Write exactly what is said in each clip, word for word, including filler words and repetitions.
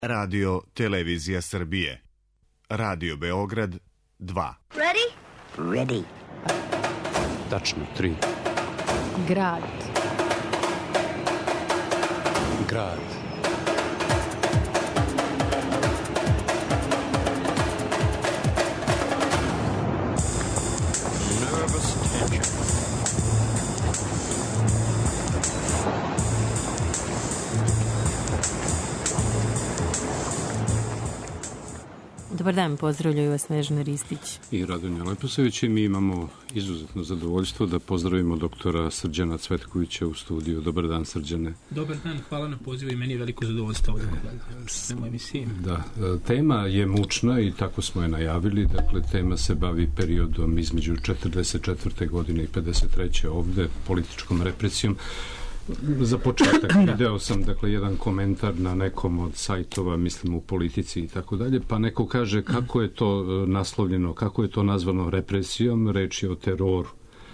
Radio Televizija Srbije. Radio Beograd dva. Ready? Ready. Tačno tri. Grad. Grad. Nervous tension. Dobar dan, pozdravljaju vas Snežana Ristić I Radonja Leposević. Mi imamo izuzetno zadovoljstvo da pozdravimo doktora Srđana Cvetkovića u studiju. Dobar dan, Srđane. Dobar dan, hvala na pozivu i meni je veliko zadovoljstvo ovdje u emisiji. Da, tema je mučna i tako smo je najavili. Dakle, tema se bavi periodom između četrdeset četvrte godine i pedeset treće ovde, političkom represijom. Za početak video sam, dakle, jedan komentar na nekom od sajtova, mislim u Politici i tako dalje, pa neko kaže kako je to naslovljeno, kako je to nazvano represijom, reč je o teroru.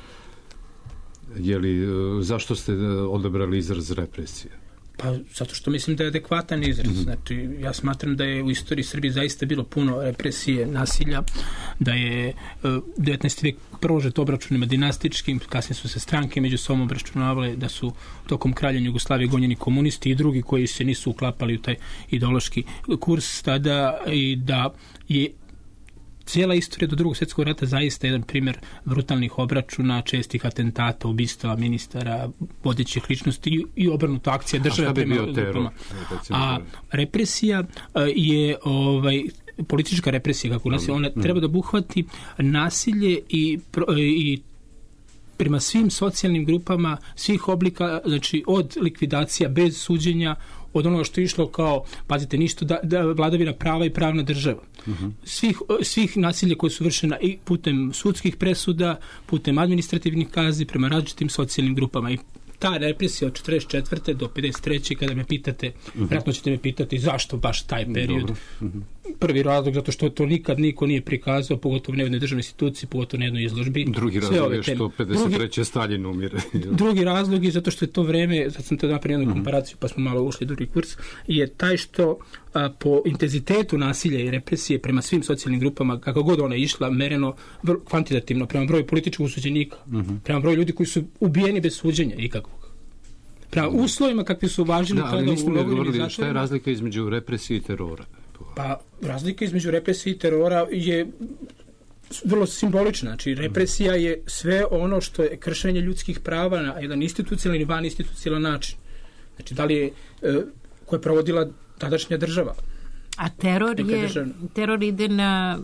Je li, zašto ste odabrali izraz represija? Pa zato što mislim da je adekvatan izraz. Mm-hmm. Znači, ja smatram da je u istoriji Srbije zaista bilo puno represije, nasilja, da je uh, devetnaesti vek prožet obračunima dinastičkim, kasnije su se stranke među sobom obračunavale, da su tokom kraljevine Jugoslavije gonjeni komunisti i drugi koji se nisu uklapali u taj ideološki kurs tada i da je cijela istorija do drugog svjetskog rata zaista jedan primjer brutalnih obračuna, čestih atentata, ubistava ministara, vodećih ličnosti i, i obrnuta akcija države prema grupama. A represija je ovaj politička represija, kako nas je, ona treba da obuhvati nasilje i, i prema svim socijalnim grupama, svih oblika, znači od likvidacija bez suđenja, od onoga što je išlo kao, pazite, ništa, da, da vladavina prava i pravna država. Uh-huh. Svih, svih nasilja koje su vršena i putem sudskih presuda, putem administrativnih kazni prema različitim socijalnim grupama. I ta represija od četrdeset četvrte do pedeset treće kada me pitate, uh-huh. vjerojatno ćete me pitati zašto baš taj period. Uh-huh. Prvi razlog, zato što to nikad niko nije prikazao, pogotovo ne u jednoj državnoj instituciji, pogotovo na jednoj izložbi. Drugi razlog je što pedeset treće Stalin umire. Drugi razlog je zato što je to vreme, sad sam te napravio jednu komparaciju, pa smo malo ušli u drugi kurs, je taj što a, po intenzitetu nasilja i represije prema svim socijalnim grupama, kako god ona išla, mereno vrlo kvantitativno, prema broju političkih osuđenika, uh-huh. prema broju ljudi koji su ubijeni bez suđenja ikakvog. Prema uslovima kakvi su važili da, ali nismo mi odgovorili šta je razlika između represije i terora. Pa razlika između represije i terora je vrlo simbolična. Znači, represija je sve ono što je kršenje ljudskih prava na jedan institucionalan i van institucionalan način. Znači, da li je, e, koje je provodila tadašnja država. A teror je, teror ide na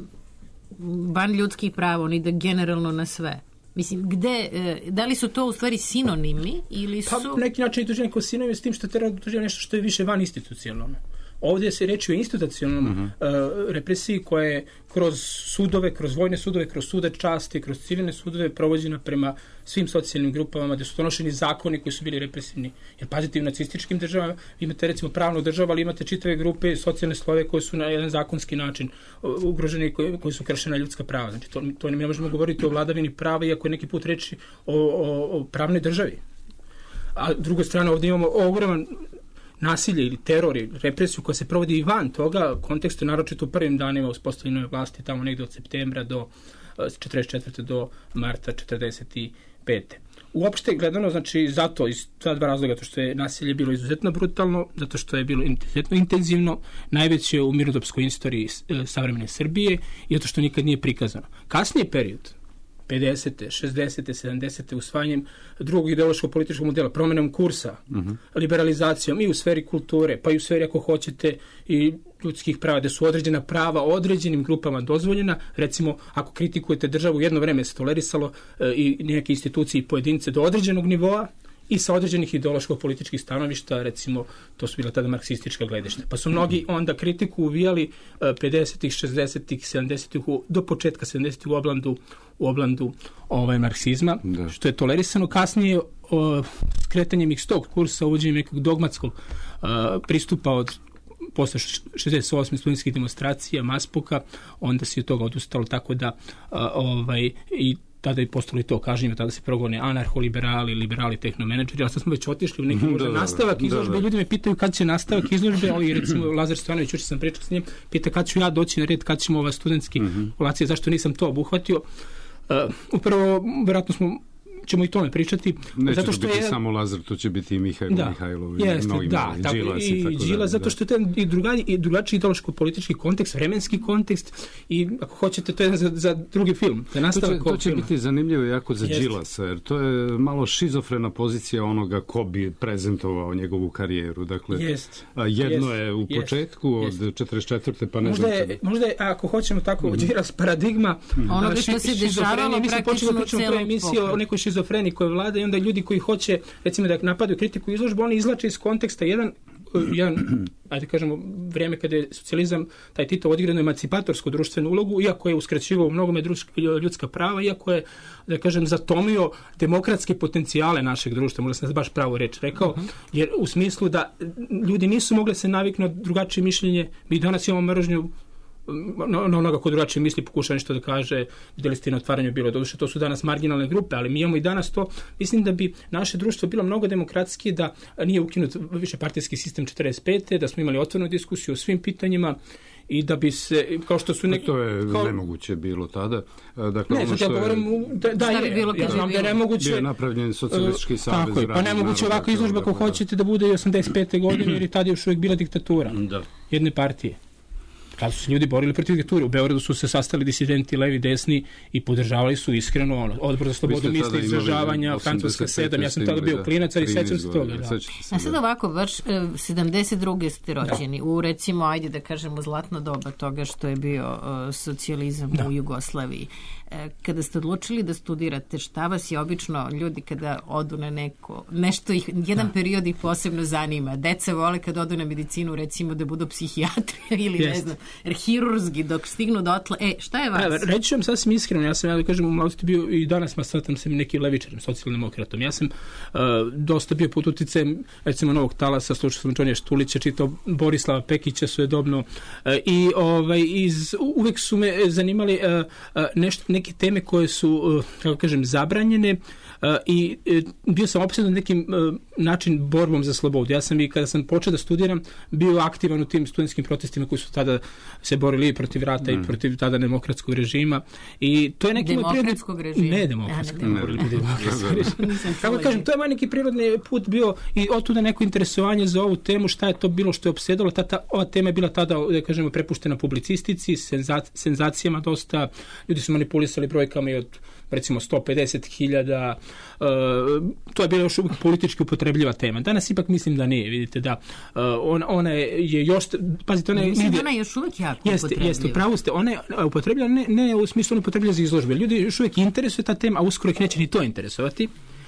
van ljudskih prava, on ide generalno na sve. Mislim, gde, da li su to u stvari sinonimi ili su... Pa, neki način je tužen kao sinonimi s tim što teror tužen nešto što je više van institucionalno. Ovdje se reči o institucionalnom uh-huh. uh, represiji koja je kroz sudove, kroz vojne sudove, kroz sude časti, kroz civilne sudove provođena prema svim socijalnim grupama gdje su donošeni zakoni koji su bili represivni. Jer pazite, u nacističkim državama imate recimo pravnu državu, ali imate čitave grupe socijalne slojeve koje su na jedan zakonski način ugroženi, koji, koji su kršena ljudska prava. Znači, to, to ne možemo govoriti o vladavini prava, iako je neki put reči o, o, o pravnoj državi. A drugo strane, ovdje imamo ogroman nasilje ili teror ili represiju koja se provodi i van toga, kontekstu naročito u prvim danima uspostavljene vlasti, tamo negdje od septembra do četrdeset četvrte do marta četrdeset pete Uopšte gledano, znači, zato iz ta dva razloga, zato što je nasilje bilo izuzetno brutalno, zato što je bilo izuzetno intenzivno, najveće u mirnodopskoj istoriji savremene Srbije i zato što nikad nije prikazano. Kasnije period, pedesete, šezdesete, sedamdesete usvajanjem drugog ideološkog političkog modela, promjenom kursa, uh-huh. liberalizacijom i u sferi kulture, pa i u sferi, ako hoćete, i ljudskih prava, da su određena prava određenim grupama dozvoljena. Recimo, ako kritikujete državu, jedno vreme se tolerisalo e, i neke institucije i pojedince do određenog nivoa i sa određenih ideološkog političkih stanovišta, recimo, to su bila tada marksistička gledišta. Pa su mnogi onda kritiku uvijali pedesetih, šezdesetih, sedamdesetih do početka sedamdesetih u oblandu, u oblandu ovaj, marksizma, da. Što je tolerisano. Kasnije o, skretanjem ih s tog kursa, uvođenjem nekog dogmatskog a, pristupa od posle šezdeset osme studentskih demonstracija, Maspoka, onda se od toga odustalo, tako da a, ovaj, i tada i postali to kažnjivo, tada se progone anarcho-liberali, liberali, tehnomenadžeri, ali sad smo već otišli u neki možda da, nastavak da, izložbe. Da, da. Ljudi me pitaju kad će nastavak izložbe, ali recimo Lazar Stojanović, juče sam pričao s njim, pita kad ću ja doći na red, kad ćemo ova studentski mm-hmm. olacije, zašto nisam to obuhvatio. Uh, upravo, vjerojatno smo ćemo i tome pričati. Neće zato što to biti je samo Lazar, to će biti i Mihajlo da, Mihajlov jeste, mnogi da, tako, Đilas i, i tako Đilas, dalje. zato što je to i, druga, i drugačiji ideološko-politički kontekst, vremenski kontekst i ako hoćete to je za, za drugi film, za nastavak To će, to će biti zanimljivo jako za jeste. Đilasa, jer to je malo šizofrena pozicija onoga ko bi prezentovao njegovu karijeru. Dakle, jest, jedno jest, je u jest, početku jest. od četrdeset četvrte pa ne možda znam. je, možda je, ako hoćemo tako, mm. Đilas paradigma mm. onoga što se dešavalo praktično u celom emisiju o nekoj šizofreniji koja vlada i onda ljudi koji hoće, recimo da napadaju kritiku izložbu, oni izvlače iz konteksta jedan, jedan ajde kažemo, vrijeme kada je socijalizam, taj Tito odigrano emancipatorsko društvenu ulogu, iako je uskraćivao mnogome ljudska prava, iako je, da kažem, zatomio demokratske potencijale našeg društva, možda sam baš pravo reč rekao, uh-huh. jer u smislu da ljudi nisu mogli se naviknuti na drugačije mišljenje, mi danas imamo mržnju na no, onoga ko drugačije misli, pokuša nešto da kaže, vidjeli ste na otvaranju bilo, doduše to su danas marginalne grupe, ali mi imamo i danas to, mislim da bi naše društvo bilo mnogo demokratskije da nije ukinut više partijski sistem četrdeset pete da smo imali otvorenu diskusiju o svim pitanjima i da bi se, kao što su neki... To je kao... nemoguće bilo tada. Dakle, ne, ono što ja govorim, da, da je, bi bilo, ja znam da je nemoguće... Bio je napravljen socijalistički savez. Tako je, pa nemoguće ovako izložba ako hoćete da bude i osamdeset pete godine, jer je tada još uvijek bila diktatura da. jedne partije. Kada su se ljudi borili protiv diktature. U Beogradu su se sastali disidenti levi, desni i podržavali su iskreno ono, odbor za slobodu misli, izražavanja, Francuska sedam, ja sam tada bio klinac, ali sećam se toga. Da. A sad ovako, vaš sedamdeset druge ste rođeni, u recimo, ajde da kažemo, zlatno doba toga što je bio uh, socijalizam da. u Jugoslaviji. Kada ste odlučili da studirate, šta vas je obično ljudi kada odu na neko, nešto ih, jedan da. period ih posebno zanima. Deca vole kad odu na medicinu, recimo da budu psihijatrija ili Jest. ne znam, hirurzi dok stignu dotle. E, šta je vas? Evo, reći ću vam sasvim iskreno, ja sam, ja da kažem, u mladosti bio i danas smatram se nekim levičarem, socijaldemokratom. Ja sam uh, dosta bio pod uticajem, recimo, Novog talasa, slušao sam Džonija Štulića, čitao Borislava Pekića svojedobno uh, i ovaj, iz, uvek su me zanimali uh, uh, nešto, neke teme koje su, kako kažem, zabranjene i bio sam opsedan nekim način borbom za slobodu. Ja sam i kada sam počeo da studiram bio aktivan u tim studentskim protestima koji su tada se borili protiv rata mm. i protiv tada demokratskog režima i to je neki demokratskog prirodni... režima? Ne demokratskog, ne, ne, ne, ne. Kako kažem, to je moj neki prirodni put bio i otuda neko interesovanje za ovu temu, šta je to bilo što je opsedalo. Ta, ta, ova tema je bila tada, da kažemo, prepuštena publicistici, senzac, senzacijama dosta, ljudi su manipulisali brojkama i od recimo sto pedeset hiljada, uh, to je bila još politički upotrebljiva tema. Danas ipak mislim da nije, vidite da uh, on, ona je još, pazite, ona je... Mislim da ona je još uvijek jako jeste, upotrebljiva. Jeste, upravo ste, ona je upotrebljiva, ne, ne u smislu ona upotrebljiva za izložbe. Ljudi još uvijek interesuje ta tema, a uskoro ih neće ni to interesovati.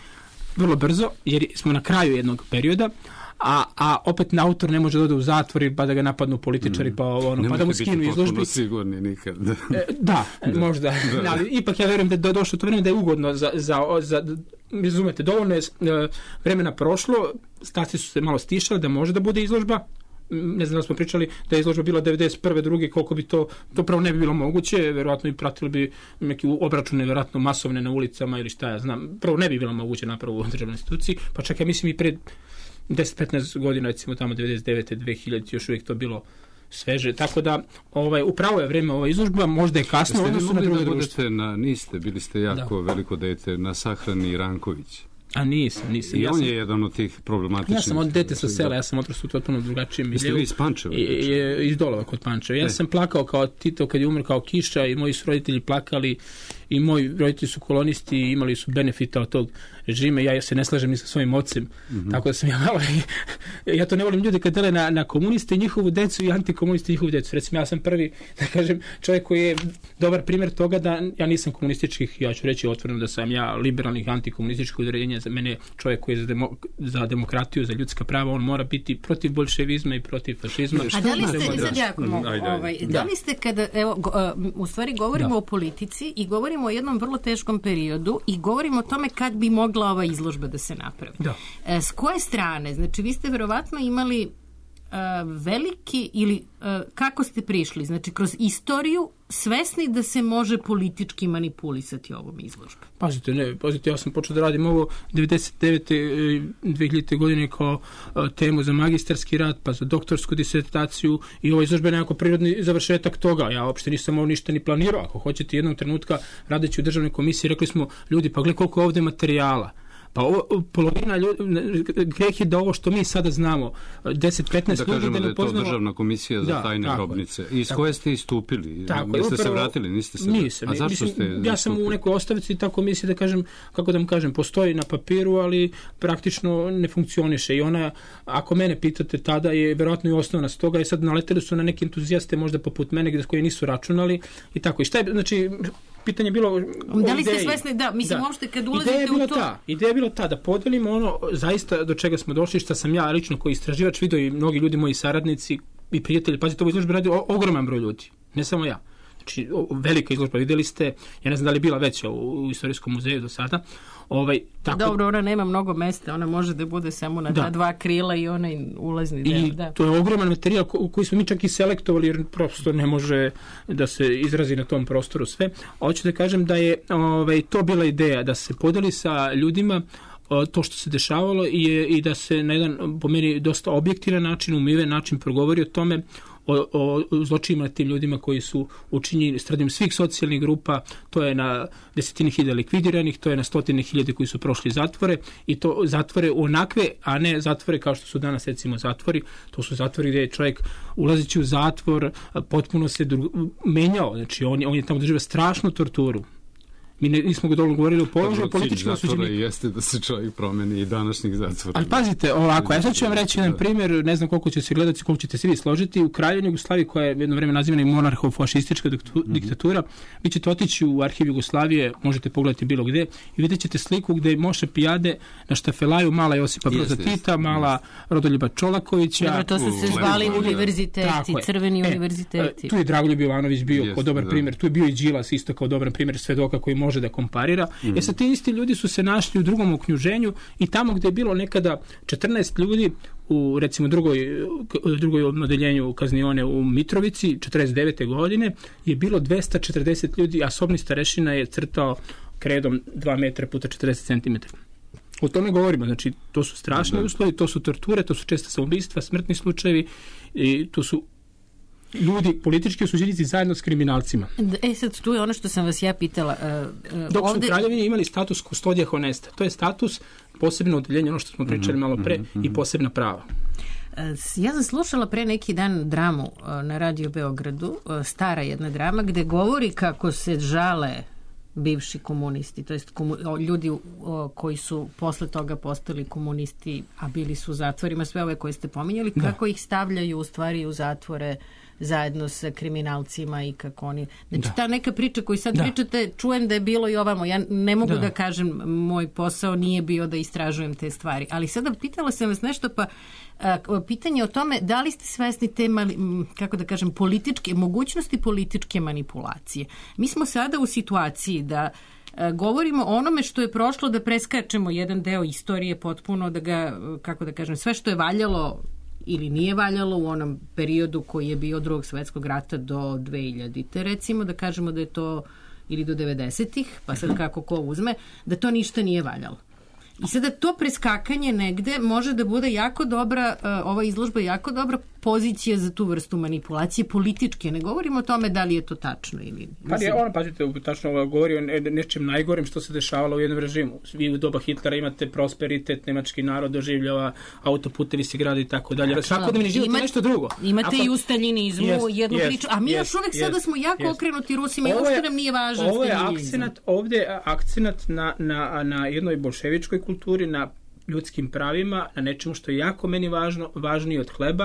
Vrlo brzo, jer smo na kraju jednog perioda, a, a opet na autor ne može da ode u zatvor pa da ga napadnu političari mm. pa, ono, pa da mu skinu izložbi. Ne sigurni nikad. e, da, da, možda. Da. Ali ipak ja verujem da je došlo to vreme da je ugodno za, za, za razumete, dovoljno je vremena prošlo, stasi su se malo stišali da može da bude izložba. Ne znam da smo pričali da je izložba bila devedeset prve druge koliko bi to, to pravo ne bi bilo moguće, verovatno i pratili bi neki obračune, verovatno masovne na ulicama ili šta ja znam, prvo ne bi bilo moguće napravo u državnoj instituciji, pa čak ja mislim i pred deset petnaest godina, recimo tamo devedeset devete dve hiljade još uvijek to bilo sveže, tako da ovaj, upravo je vreme ova izložba, možda je kasno u odnosu na druge društvo. Na, niste, bili ste jako da. veliko dete na sahrani Ranković. A nisam, nisam. I ja on sam, je jedan od tih problematičnih. Ja sam od dete sa sela, ja sam odrastao u totalno drugačijem miljeu. Jeste vi iz Pančeva? Iz Dolova kod Pančeva. Ja e. sam plakao kao Tito kad je umro kao Kiša i moji su roditelji plakali i moji roditelji su kolonisti i imali su benefita od tog režima. Ja se ne slažem ni sa svojim ocem, mm-hmm. tako da sam ja malo... ja to ne volim ljude kad dele na, na komuniste i njihovu decu i antikomuniste i njihovu decu. Recimo, ja sam prvi, da kažem, čovjek koji je dobar primjer toga da ja nisam komunističkih, ja ću reći otvoreno da sam ja liberalnih antikomunističkih udruženja. Za mene čovjek koji je za, demo, za demokratiju, za ljudska prava, on mora biti protiv bolševizma i protiv fašizma. A da li ste, sad jako mogu, ovaj, da li ste kada, evo, go, u stvari govorimo da. o politici i govorimo o jednom vrlo teškom periodu i govorimo o tome kad bi mogla ova izložba da se napravi. Da. S koje strane? Znači, vi ste verovatno imali veliki ili kako ste prišli, znači kroz istoriju svesni da se može politički manipulisati ovom izložbom? Pazite, ne, pazite, ja sam počeo da radim ovo devedeset devete. dve hiljadite. godine kao temu za magistarski rad, pa za doktorsku disertaciju i ova izložba je nekako prirodni završetak toga. Ja uopšte nisam ovo ništa ni planirao. Ako hoćete jednog trenutka radeći u državnoj komisiji, rekli smo, ljudi, pa gledaj koliko je ovde materijala. Pa ovo, polovina ljudi, greh je da ovo što mi sada znamo, deset petnaest ljudi... Da kažemo da je poznamo... to državna komisija za da, tajne tako, grobnice. I iz koje ste istupili? Tako, niste upravo, se vratili? Niste se nisam. A zašto mislim, ste ja istupili? sam u nekoj ostavici ta komisija, da kažem, kako da vam kažem, postoji na papiru, ali praktično ne funkcioniše. I ona, ako mene pitate, tada je verovatno i osnovna s toga i sad naleteli su na neke entuzijaste možda poput mene koji nisu računali i tako. I šta je, znači... Pitanje je bilo... Da li ste svesni, da, mislim, da. Uopšte kad ulazite ideja u to... Ta, ideja je bila ta, da podelimo ono zaista do čega smo došli, što sam ja lično koji istraživač vidio i mnogi ljudi, moji saradnici i prijatelji. Pazite, ovo izložba radi o, ogroman broj ljudi, ne samo ja. Znači, o, velika izložba, videli ste, ja ne znam da li je bila veća u, u Istorijskom muzeju do sada. Ovaj, tako... Dobro, ona nema mnogo mesta, ona može da bude samo na da. dva krila i onaj ulazni deo. I da. to je ogroman materijal ko, koji smo mi čak i selektovali, jer prosto ne može da se izrazi na tom prostoru sve. Hoću da kažem da je ovaj, to bila ideja, da se podeli sa ljudima to što se dešavalo i, je, i da se na jedan, po meni, dosta objektivan način, umiven način progovori o tome, o, o zločinima nad tim ljudima koji su učinjeni srednjim svih socijalnih grupa. To je na desetine hiljada likvidiranih, to je na stotine hiljade koji su prošli zatvore i to zatvore onakve, a ne zatvore kao što su danas recimo zatvori. To su zatvori gdje je čovjek ulazeći u zatvor potpuno se dru... menjao. Znači on, on je tamo doživio strašnu torturu. Mi ne, nismo ga dovoljno govorili o položaju političkom osuđenju. Zatvora jeste da se čovjek promeni i današnjih zatvora. Ali pazite, ovako, ja sad ću vam reći jedan primjer, ne znam koliko će se gledati, koliko ćete se vi složiti. U Kraljevini Jugoslaviji, koja je jedno vreme nazivana i monarho-fašistička diktatura, mm-hmm. vi ćete otići u arhiv Jugoslavije, možete pogledati bilo gde, i vidjet ćete sliku gde Moše Pijade na štafelaju mala Josipa Broza Tita, mala Rodoljuba Čolakovića. Dobro, to su se zvali univerziteti, crveni e, univerziteti. Tu je Dragoljub Jovanović bio Jeste, kao dobar da. primjer, tu je bio i Đilas isto kao dobar primjer svedoka koji može da komparira. Mm. E sad ti isti ljudi su se našli u drugom oknjuženju i tamo gde je bilo nekada četrnaest ljudi u recimo drugoj, drugoj odeljenju kaznione u Mitrovici četrdeset devete godine je bilo dvesta četrdeset ljudi, a sobni starešina je crtao kredom dva metra puta četrdeset centimetara. O tome govorimo, znači to su strašni mm. uslovi, to su torture, to su često samoubistva, smrtni slučajevi i to su ljudi, politički osuđenici zajedno s kriminalcima. E sad, tu je ono što sam vas ja pitala. Uh, uh, Dok su ovde... u Kraljevini imali status kustodija honesta. To je status, posebno odeljenje, ono što smo pričali mm-hmm, malo pre, mm-hmm. i posebna prava. Ja sam slušala pre neki dan dramu na Radio Beogradu, stara jedna drama, gde govori kako se žale bivši komunisti, to jest komu, ljudi o, koji su posle toga postali komunisti, a bili su u zatvorima, sve ove koje ste pominjali, da. Kako ih stavljaju u stvari u zatvore zajedno sa kriminalcima i kako oni... Znači, da. Ta neka priča koju sad da. pričate, čujem da je bilo i ovamo. Ja ne mogu da. da kažem, moj posao nije bio da istražujem te stvari. Ali sada pitala sam vas nešto, pa a, pitanje o tome da li ste svesni te, mali, kako da kažem, političke, mogućnosti političke manipulacije. Mi smo sada u situaciji da a, govorimo o onome što je prošlo, da preskačemo jedan deo istorije potpuno, da ga, kako da kažem, sve što je valjalo ili nije valjalo u onom periodu koji je bio od drugog svetskog rata do dve hiljadite recimo, da kažemo da je to, ili do devedesetih, pa sad kako ko uzme, da to ništa nije valjalo. I sada to preskakanje negde može da bude jako dobra, ova izložba je jako dobra pozicija za tu vrstu manipulacije političke. Ne govorimo o tome da li je to tačno ili... Pa je, ona, pazite, tačno ovo govori o nečem najgorim što se dešavalo u jednom režimu. Vi u doba Hitlera imate prosperitet, nemački narod doživljava, autoputevi se grade i tako dalje. Svakodnevni život je nešto drugo. Imate Ako, i u staljinizmu yes, jednu yes, priču, a mi yes, još uvek yes, sada smo jako yes. okrenuti Rusima i uopšte nam nije važan ovo je akcenat, ovde je akcenat na, na, na jednoj bolševičkoj kulturi, na ljudskim pravima, na nečemu što je jako meni važno, važnije od hleba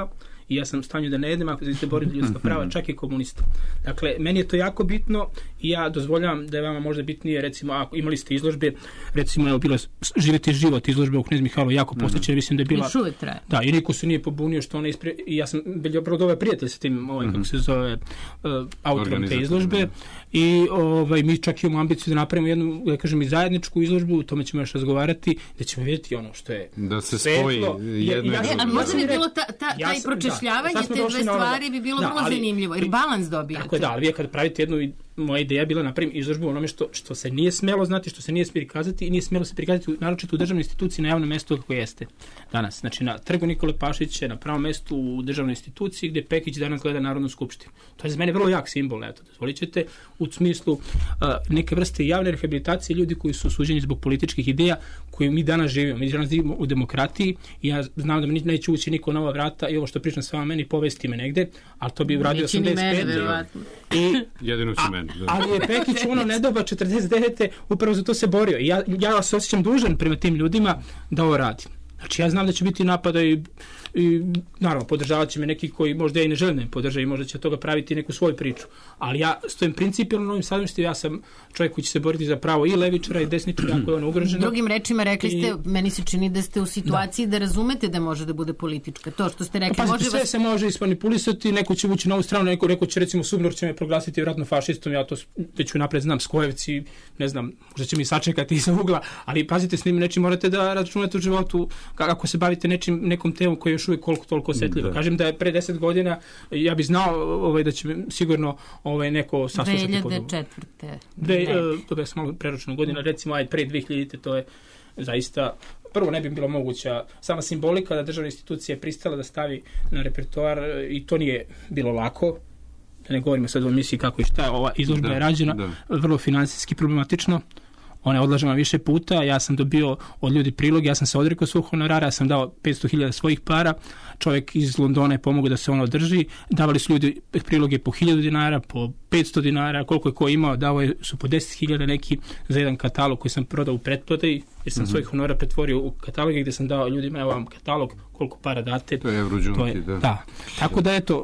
i ja sam u stanju da ne jedem ako se borim za ljudska prava, čak i komunista. Dakle, meni je to jako bitno i ja dozvoljavam da je vama možda bitnije, recimo, ako imali ste izložbe, recimo, evo, bilo Živjeti život izložbe u Knez Mihajlo, jako posjećena, mislim da je bila... Još uvijek traje. Da, i niko se nije pobunio što ona ispre... I ja sam bio prvo dobar prijatelj sa tim, ovaj, kako se zove, uh, autorom te izložbe. I ovaj, mi čak imamo ambiciju da napravimo jednu, da kažem, i zajedničku izložbu, o tome ćemo još razgovarati, da ćemo vidjeti ono što je da se svetlo, spoji jedno ja, e, ali možda bi bilo ta, ta, ja taj sam, pročešljavanje da, te dve stvari bi bilo da, vrlo ali, zanimljivo, jer balans dobijate. Tako je, da, ali vi kad pravite jednu, moja ideja bila napravim izložbu onome što, što se nije smelo znati, što se nije smjeli prikazati i nije smjelo se prikazati naročito u državnoj instituciji na javnom mjestu kako jeste danas. Znači na trgu Nikole Pašića, na pravom mjestu u državnoj instituciji gdje Pekić danas gleda Narodnu skupštinu. To je za mene vrlo jak simbol, eto, dozvolit ćete, u smislu uh, neke vrste javne rehabilitacije ljudi koji su osuđeni zbog političkih ideja koje mi danas živimo. Mi danas živimo u demokratiji i ja znam da mi neće ući niko na ova vrata i ovo što pričam s vama meni povesti me negde, ali to bi uradio osamdeset pete. I jedino su meni. Ali je Pekić u ono nedoba četrdeset devete upravo za to se borio. I ja, ja se osjećam dužan prema tim ljudima da ovo radim. Znači ja znam da će biti napada i, i naravno podržavat će me neki koji možda ja i ne želim da me podržaju i možda će od toga praviti neku svoju priču. Ali ja stojim principijalno na ovim sadržajima, ja sam čovjek koji će se boriti za pravo i levičara i desničara ako je ono ugroženo. Drugim rečima rekli ste, I, meni se čini da ste u situaciji da, da razumete da može da bude politička. To što ste rekli, pa, može sve vas... se može ismanipulisati, neko će vući na ovu stranu, neko, neko će recimo Subnor će me proglasiti vjerojatno fašistom, ja to već unapred znam, Skojevci, ne znam, možda će mi sačekati iza ugla, ali pazite, s njim nečim morate da računate u životu kako se bavite nečim, nekom temom koji je još uvijek koliko toliko osjetljivo. Da. Kažem da je pre deset godina, ja bih znao ovaj, da će sigurno ovaj, neko saslušati. dve hiljade četvrte. Dve, to je malo preročena godina, recimo ajde pre dve hiljadite, to je zaista, prvo ne bi bilo moguća sama simbolika da državna institucija je pristala da stavi na repertoar i to nije bilo lako. Da ne govorimo sad o emisiji kako i šta, ova izložba da, je rađena, da. Vrlo finansijski problematično. Ona je odlažena više puta, ja sam dobio od ljudi prilog, ja sam se odrekao svog honorara, ja sam dao petsto hiljada svojih para, čovjek iz Londona je pomogao da se ono održi, davali su ljudi priloge po hiljadu dinara, po petsto dinara, koliko je ko imao, dao su po deset hiljada neki za jedan katalog koji sam prodao u pretprodaji, jer sam mm-hmm. svojih honorara pretvorio u kataloge gdje sam dao ljudima, evo vam katalog, koliko para date. To je Eurođunti, da. da. Tako da eto,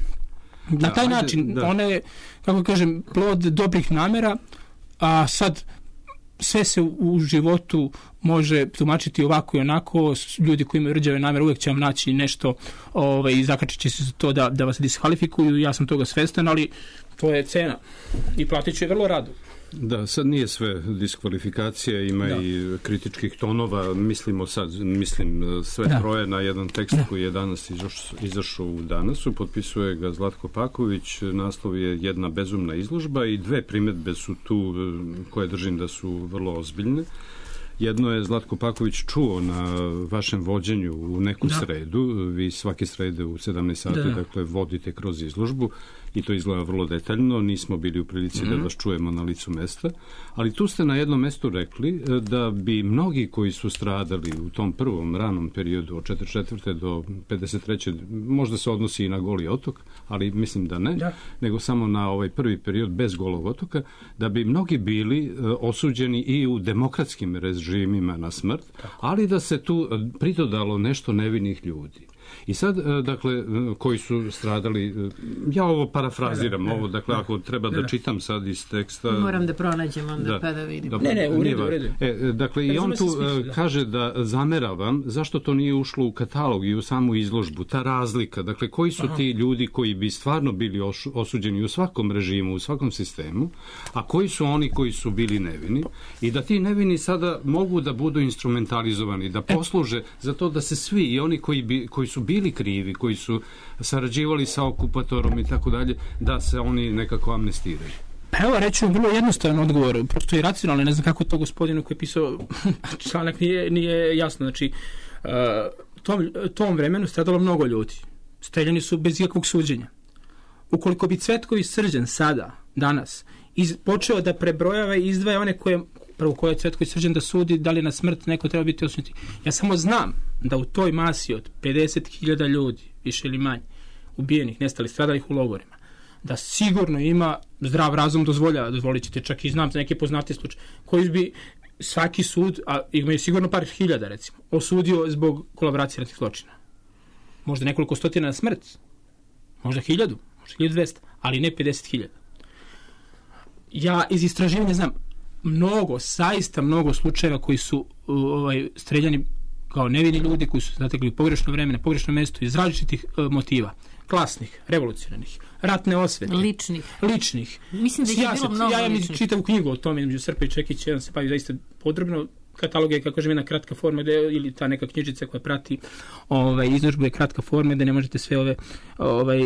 na taj da, način, ajde, one je, kako kažem, plod dobrih namera, a sad sve se u životu može tumačiti ovako i onako, ljudi koji imaju rđave namere uvijek će vam naći nešto ovaj, i zakačit će se za to da, da vas diskvalifikuju, ja sam toga svestan, ali to je cena i platit ću je vrlo rado. Da, sad nije sve diskvalifikacija, ima da. I kritičkih tonova, mislimo sad, mislim sve da. Troje na jedan tekst da. Koji je danas izašao, izašao u Danasu, potpisuje ga Zlatko Paković, naslov je Jedna bezumna izložba i dve primjedbe su tu koje držim da su vrlo ozbiljne. Jedno je Zlatko Paković čuo na vašem vođenju u neku da. Sredu, vi svake srede u sedamnaest sati, da. Dakle, vodite kroz izložbu i to izgleda vrlo detaljno, nismo bili u prilici mm-hmm. da vas čujemo na licu mesta, ali tu ste na jednom mestu rekli da bi mnogi koji su stradali u tom prvom ranom periodu od četrdeset četvrte do pedeset treće možda se odnosi i na Goli otok, ali mislim da ne, da. Nego samo na ovaj prvi period bez Golog otoka, da bi mnogi bili osuđeni i u demokratskim režimima na smrt, ali da se tu pridodalo nešto nevinih ljudi. I sad, dakle, koji su stradali, ja ovo parafraziram, ne, ne, ovo, dakle, ako treba ne, da čitam sad iz teksta... Moram da pronađem onda da, pa da vidim. Da, ne, ne, u redu, u redu. E, dakle, i on tu smisli, da. Kaže da zamera vam, zašto to nije ušlo u katalog i u samu izložbu, ta razlika, dakle, koji su Aha. ti ljudi koji bi stvarno bili osuđeni u svakom režimu, u svakom sistemu, a koji su oni koji su bili nevini i da ti nevini sada mogu da budu instrumentalizovani, da posluže za to da se svi i oni koji, bi, koji su bili krivi, koji su sarađivali sa okupatorom i tako dalje, da se oni nekako amnestiraju. Pa evo, reći vam vrlo jednostavan odgovor, prosto i racionalno, ne znam kako to gospodinu koji je pisao članak nije, nije jasno. Znači, uh, tom, tom vremenu stradalo mnogo ljudi. Streljani su bez ikakvog suđenja. Ukoliko bi Cvetković Srđan sada, danas, iz, počeo da prebrojava i izdvaja one koje prvo koje je Cvetković Srđan da sudi da li na smrt neko treba biti osuđen. Ja samo znam da u toj masi od pedeset hiljada ljudi, više ili manje, ubijenih, nestalih, stradalih u logorima, da sigurno ima zdrav razum dozvoljava, dozvolit ćete, čak i znam za neke poznate slučaje, koji bi svaki sud, a ima je sigurno par hiljada recimo, osudio zbog kolaboracije ratnih zločina. možda nekoliko stotina na smrt, možda hiljadu, možda hiljadu dvesta, ali ne pedeset hiljada. Ja iz istraživanja znam mnogo, saista mnogo slučajeva koji su ovaj, streljani kao nevini ljudi, koji su zatekli pogrešno vreme, na pogrešno mesto iz različitih uh, motiva. Klasnih, revolucionarnih, ratne osvete. Ličnih. Ličnih. Mislim da ih je ja bilo se, mnogo ja, ja mi ličnih. čitavu knjigu o tome, između Srpa i Čekića, jedan se bavi zaista podrobno. Katalog je, kako kažem, jedna kratka forma gde, ili ta neka knjižica koja prati ovaj, izložbu je kratka forma gde ne možete sve ove ovaj,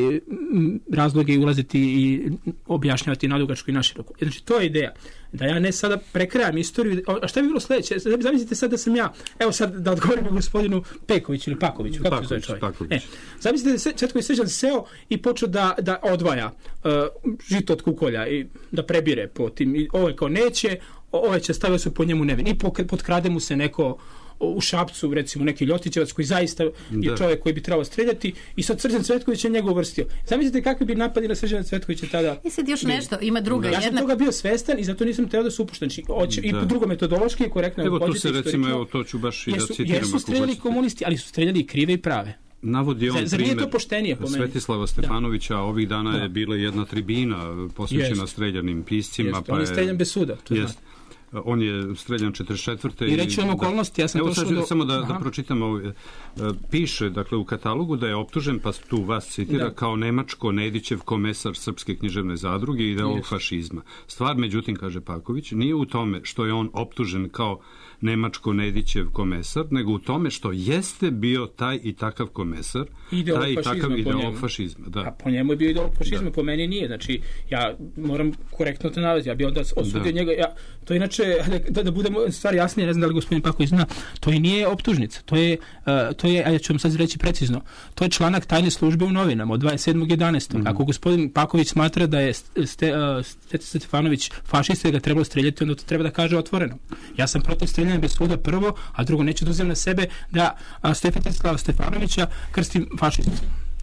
razloge ulaziti i objašnjavati nadugačko i naširoko. Znači, to je ideja. Da ja ne sada prekrajam istoriju. A šta bi bilo sledeće? Zamislite sad da sam ja, evo sad da odgovorim gospodinu Pekoviću ili Pakoviću, kako se zove čovjek? E, zamislite da se Cvetković Srđan seo i počeo da, da odvaja uh, žito od kukolja i da prebire po tim. I ovo je kao neće, ovaj će stavio se po njemu nevin. I potkrade mu se neko u Šapcu, recimo neki Ljotićevac koji zaista je da. čovjek koji bi trebao streljati i sad Srđan Cvetković je njega uvrstio. Zamislite kakvi bi napadi na Srđana Cvetkovića tada. I sad još nešto, ima druga. Da. Ja sam jedna... toga bio svestan i zato nisam teo da se upuštam. Znači, i po drugo metodološki je korektno. Evo tu se recimo, evo to ću baš i da citiram. Jesu streljali komunisti, ali su streljali i krive i prave. Navodi on Zar nije to poštenije po meni? Svetislava Stefanovića, da. ovih dana da. je bila jedna tribina posvećena streljanim piscima. Jest. Pa on je streljan bez suda. To jest. On je streljan četrdeset četvrte I reći vam okolnosti, ja sam došao do... Samo da, da pročitamo, piše, dakle, u katalogu da je optužen, pa tu vas citira, da. kao Nemačko-Nedićev komesar Srpske književne zadruge i ideolog fašizma. Stvar, međutim, kaže Paković, nije u tome što je on optužen kao Nemačko-Nedićev komesar, nego u tome što jeste bio taj i takav komesar, ideolog taj i takav ideolog po fašizma. Da. A po njemu je bio ideolog fašizma, da. po meni nije. Znači, ja moram korektno to navesti. Ja bi onda osudio da. njega. Ja, to inače, da, da budemo stvari jasnije, ne znam da li gospodin Paković zna, to i nije optužnica. To je, uh, to je, a ja ću vam sad reći precizno, to je članak tajne službe u novinama od dvadeset sedmog jedanaestog Mm-hmm. Ako gospodin Paković smatra da je Ste, uh, Stetislav Stefanović fašista i ga trebalo streljati, onda to treba da kaže otvoreno. Ja sam protiv streljanja bez suda prvo, a drugo neću da uzem na sebe da uh, Stetislava Stefanovića krstim fašistom.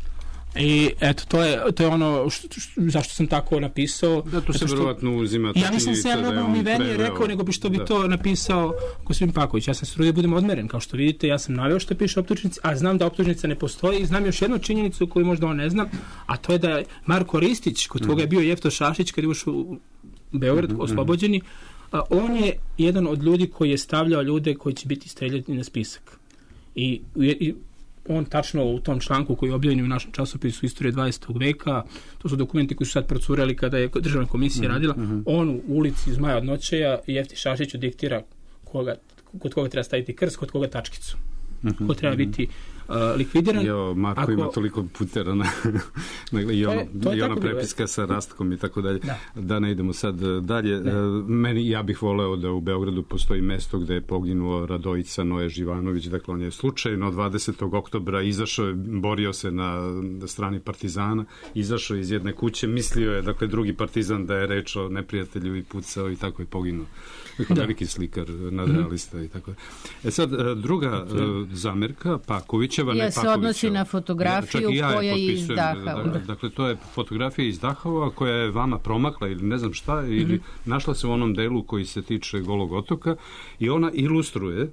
I eto, to je, to je ono što, što, zašto sam tako napisao. Da, to se verovatno uzima. Ja mislim se ja mnogo umivenije rekao nego bi što bi da. to napisao gospodin Paković. Ja sam se trudio da budem odmeren. Kao što vidite, ja sam naveo što piše optužnici, a znam da optužnica ne postoji i znam još jednu činjenicu koju možda on ne zna, a to je da je Marko Ristić, kod koga je bio Jefto Šašić kad je ušao u Beograd, mm-hmm. oslobođeni, a on je jedan od ljudi koji je stavljao ljude koji će biti streljani na spisak. I, i on tačno u tom članku koji je objavljen u našem časopisu Istorije dvadesetog veka, to su dokumenti koji su sad procurali kada je državna komisija mm-hmm. radila, on u ulici Zmaja od Noćeja Jefti Šašiću diktira koga, kod koga treba staviti krst, kod koga tačkicu. Mm-hmm. Ko treba biti uh, likvidiran. Jo, Marko ako... ima toliko putera na, i ono, to je, to i ona prepiska bilo. sa Rastkom i tako dalje. Da. da ne idemo sad dalje. Da. Meni, ja bih voleo da u Beogradu postoji mesto gde je poginuo Radojica Noje Živanović. Dakle, on je slučajno dvadesetog oktobra izašao, borio se na strani partizana, izašao iz jedne kuće, mislio je, dakle, drugi partizan da je reč o neprijatelju i pucao i tako je poginuo. Dakle, da. veliki slikar, nadrealista mm-hmm. i tako. E sad, druga uh, zamerka, Pakovićeva, ne Pakovićeva. Ja se odnosi na fotografiju ja, ja koja je iz Dachau. Da, dakle, to je fotografija iz Dachau koja je vama promakla ili ne znam šta, ili mm-hmm. našla se u onom delu koji se tiče Golog otoka i ona ilustruje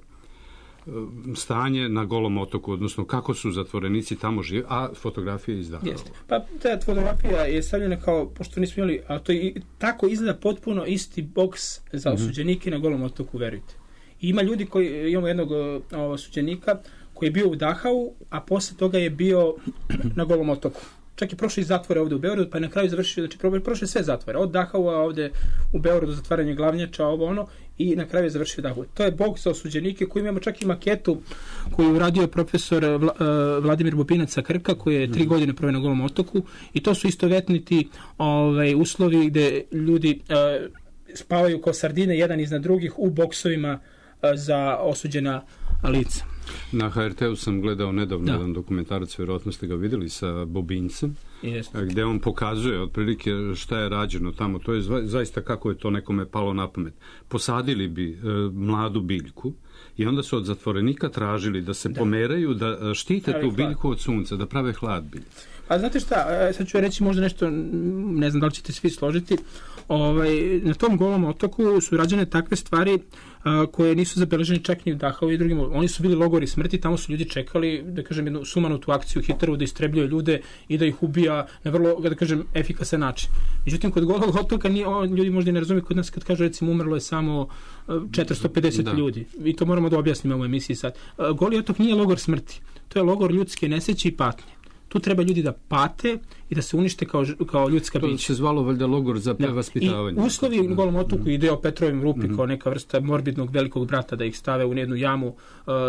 stanje na Golom otoku, odnosno kako su zatvorenici tamo žive, a fotografija iz Dachau. Jeste. Pa ta fotografija je stavljena kao, pošto nismo imali, a to je tako izgleda potpuno isti boks za osuđenike mm-hmm. na Golom otoku, verujte. I ima ljudi koji, imamo jednog o, osuđenika koji je bio u Dachau, a posle toga je bio na Golom otoku. Čak i prošli iz zatvora ovde u Beogradu, pa je na kraju završio, znači prošli sve zatvore, od Dachaua ovde u Beogradu, zatvaranje Glavnjača, ovo ono, i na kraju je završio Dachau. To je bog za osuđenike koji imamo čak i maketu koju je uradio profesor Vla, uh, Vladimir Bubinac sa Krka, koji je tri mm. godine proveo na Golom otoku, i to su istovetni ti ovaj, uslovi gde ljudi uh, spavaju kao sardine jedan iznad drugih u boksovima uh, za osuđena lica. Na ha er te-u sam gledao nedavno da. jedan dokumentarac, vjerojatno ste ga vidjeli, sa Bobincem, Jeste. gde on pokazuje otprilike šta je rađeno tamo. To je zaista kako je to nekome palo na pamet. Posadili bi e, mladu biljku i onda su od zatvorenika tražili da se da. pomeraju, da štite prave tu biljku hlad. od sunca, da prave hlad biljci. A znate šta, sad ću reći možda nešto, ne znam da li ćete svi složiti, ovaj, na tom Golom otoku su rađene takve stvari a, koje nisu zabeležene čak ni u Dachau i drugim. Oni su bili logori smrti, tamo su ljudi čekali, da kažem, jednu sumanutu akciju Hitleru da istrebljuje ljude i da ih ubija na vrlo, da kažem, efikasan način. Međutim, kod Golog otoka nije, o, ljudi možda i ne razumiju, kod nas kad kažu, recimo, umrlo je samo četiristo pedeset da. ljudi. I to moramo da objasnimo u emisiji sad. Goli otok nije logor smrti. To je logor ljudske nesreće i patnje. Tu treba ljudi da pate i da se unište kao, kao ljudska bića. To se zvalo valjda logor za prevaspitavanje. I uslovi u Golom otoku ide o Petrovim rupi mm-hmm. kao neka vrsta morbidnog velikog brata da ih stave u jednu jamu uh,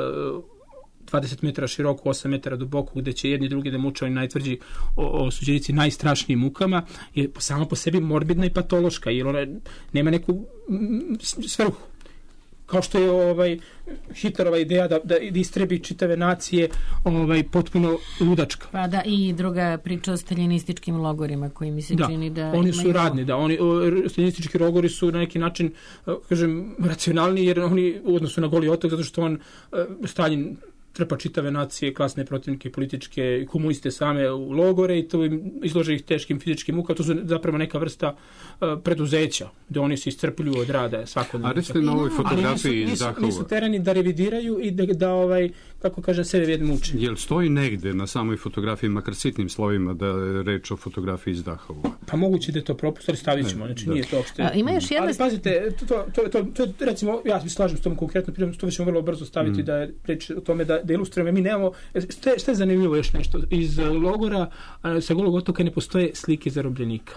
dvadeset metara široko, osam metara duboko, gde će jedni drugi da muče oni najtvrđi osuđenici najstrašnijim mukama, je sama po sebi morbidna i patološka, jer ona nema neku svrhu. Kao što je ovaj Hitlerova ideja da, da istrebi čitave nacije ovaj potpuno ludačka. Pa da, i druga priča o staljinističkim logorima koji mi se da, čini da oni su radni, da, oni staljinistički logori su na neki način, kažem, racionalni, jer oni u odnosu na Goli otok, zato što on Staljin trpa čitave nacije, klasne protivnike, političke, komuniste same u logore i to izlože ih teškim fizičkim mukama. To su zapravo neka vrsta uh, preduzeća, gde oni se iscrpljuju od rada svakodnevno. A recite na ovoj fotografiji iz Dachau. Nisu tereni da revidiraju i da, da ovaj, kako kažem, sebe vjedno muče. Jel stoji negde na samoj fotografiji, makar sitnim slovima, da je reč o fotografiji iz Dachau? Pa moguće da je to propust, ali stavit ćemo, znači da. Nije to uopšte. A, ima još jedna... Ali pazite, to, to, to, to, to recimo, ja se slažem s tom konkretno, to ćemo vrlo brzo staviti mm. da je reč o tome da da ilustrujemo. Mi nemamo, šta je, šta je zanimljivo još nešto? Iz logora sa Golog otoka ne postoje slike zarobljenika.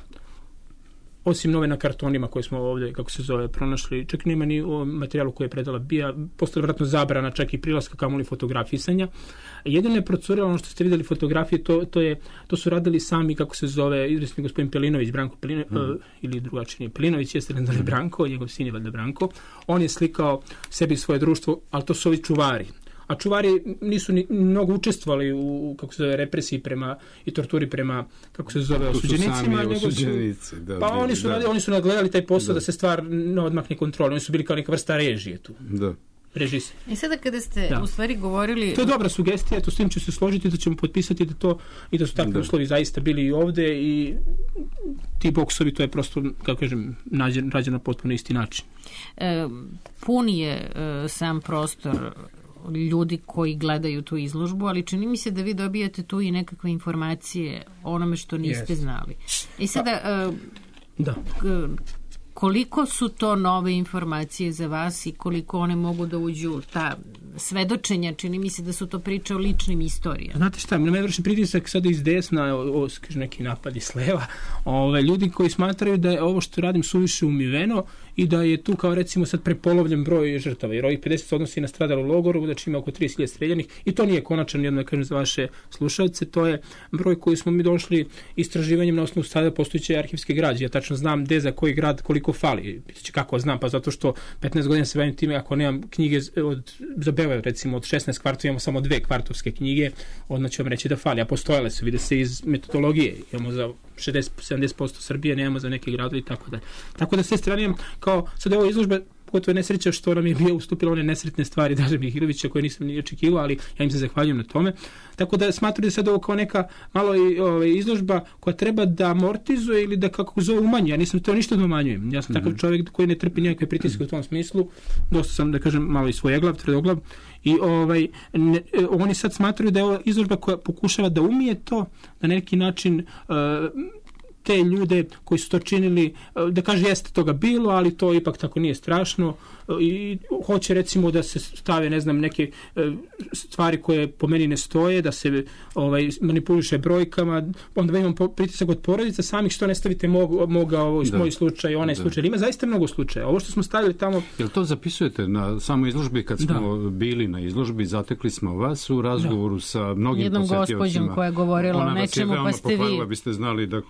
Osim nove na kartonima koje smo ovdje, kako se zove, pronašli, čak nema ni o materijalu koje je predala B I A, postoje vratno zabrana čak i prilaska kamoli fotografisanja. Jedino je procurilo ono što ste vidjeli fotografije, to, to, je, to su radili sami, kako se zove, izvrsni gospodin Pelinović, Branko Pelinović, mm. uh, ili drugačije Pelinović, jeste ne da je Branko, njegov sin je valjda Branko. On je slikao sebi svoje društvo, ali to su ovi čuvari. A čuvari nisu ni mnogo učestvovali u, kako se zove, represiji prema i torturi prema, kako se zove, osuđenicima. Osuđenici, da, pa da, oni su, da. oni su nadgledali taj posao da. da se stvar ne odmakne kontrole. Oni su bili kao neka vrsta režije tu. Da. Režise. I sada kada ste da. u stvari govorili... To je dobra sugestija, to s tim ću se složiti, da ćemo potpisati da to, i da su takvi da. uslovi zaista bili i ovde i ti boksovi, to je prosto, kako kažem, rađeno na potpuno isti način. E, pun je e, sam prostor ljudi koji gledaju tu izložbu, ali čini mi se da vi dobijate tu i nekakve informacije o onome što niste yes. znali. I sada, uh, da. koliko su to nove informacije za vas i koliko one mogu da uđu, ta svedočenja, čini mi se da su to priče o ličnim istorijama. Znate šta, na me vrši pritisak sada iz desna, o, o, neki napadi s leva, ove, ljudi koji smatraju da je ovo što radim suviše umiveno i da je tu kao recimo sad prepolovljen broj žrtava, jer ovih pedeset se odnosi na stradalo logoru, znači ima oko trideset hiljada streljanih i to nije konačan, jedno da kažem za vaše slušalce, to je broj koji smo mi došli istraživanjem na osnovu sada postojeće arhivske građe. Ja tačno znam gde za koji grad koliko fali. Pitaće kako znam, pa zato što petnaest godina se bavim time, ako nemam knjige od, za Beograd, recimo od šesnaest kvartova imamo samo dve kvartovske knjige, odmah ću vam reći da fali, a postojale su, vide se iz metodologije, imamo za šezdeset do sedamdeset posto Srbije, nemamo za neke gradove i tako dalje. Tako da sve strane imam, kao sad je ovo izložba, pogotovo je nesreća što nam je bio ustupila one nesretne stvari Draže Mihirovića koje nisam ni očekivao, ali ja im se zahvaljujem na tome. Tako da smatram da je sad ovo kao neka malo ovaj, izložba koja treba da amortizuje ili da kako zove umanji. Ja nisam to ništa da umanjujem. Ja sam mm-hmm. takav čovjek koji ne trpi nikakve pritiske u tom smislu. Dosta sam, da kažem, malo i svojeglav, tvrdoglav. I ovaj, ne, oni sad smatraju da je ovo izložba koja pokušava da umije to na neki način uh, te ljude koji su to činili, da kaže jeste toga bilo, ali to ipak tako nije strašno i hoće recimo da se stave, ne znam, neke stvari koje po meni ne stoje, da se ovaj, manipuliše brojkama, onda imam pritisak od porodica samih što ne stavite mog, moga ovo, da. moj slučaj, onaj da. slučaj. Ima zaista mnogo slučaja. Ovo što smo stavili tamo... Jel to zapisujete na samoj izložbi kad smo da. bili na izložbi, zatekli smo vas u razgovoru da. sa mnogim jednom posetiocima. Jednom gospođom koja je govorila o nečemu, pa ste vi... Ona vas je veoma pohvalila, biste znali dakle u kojim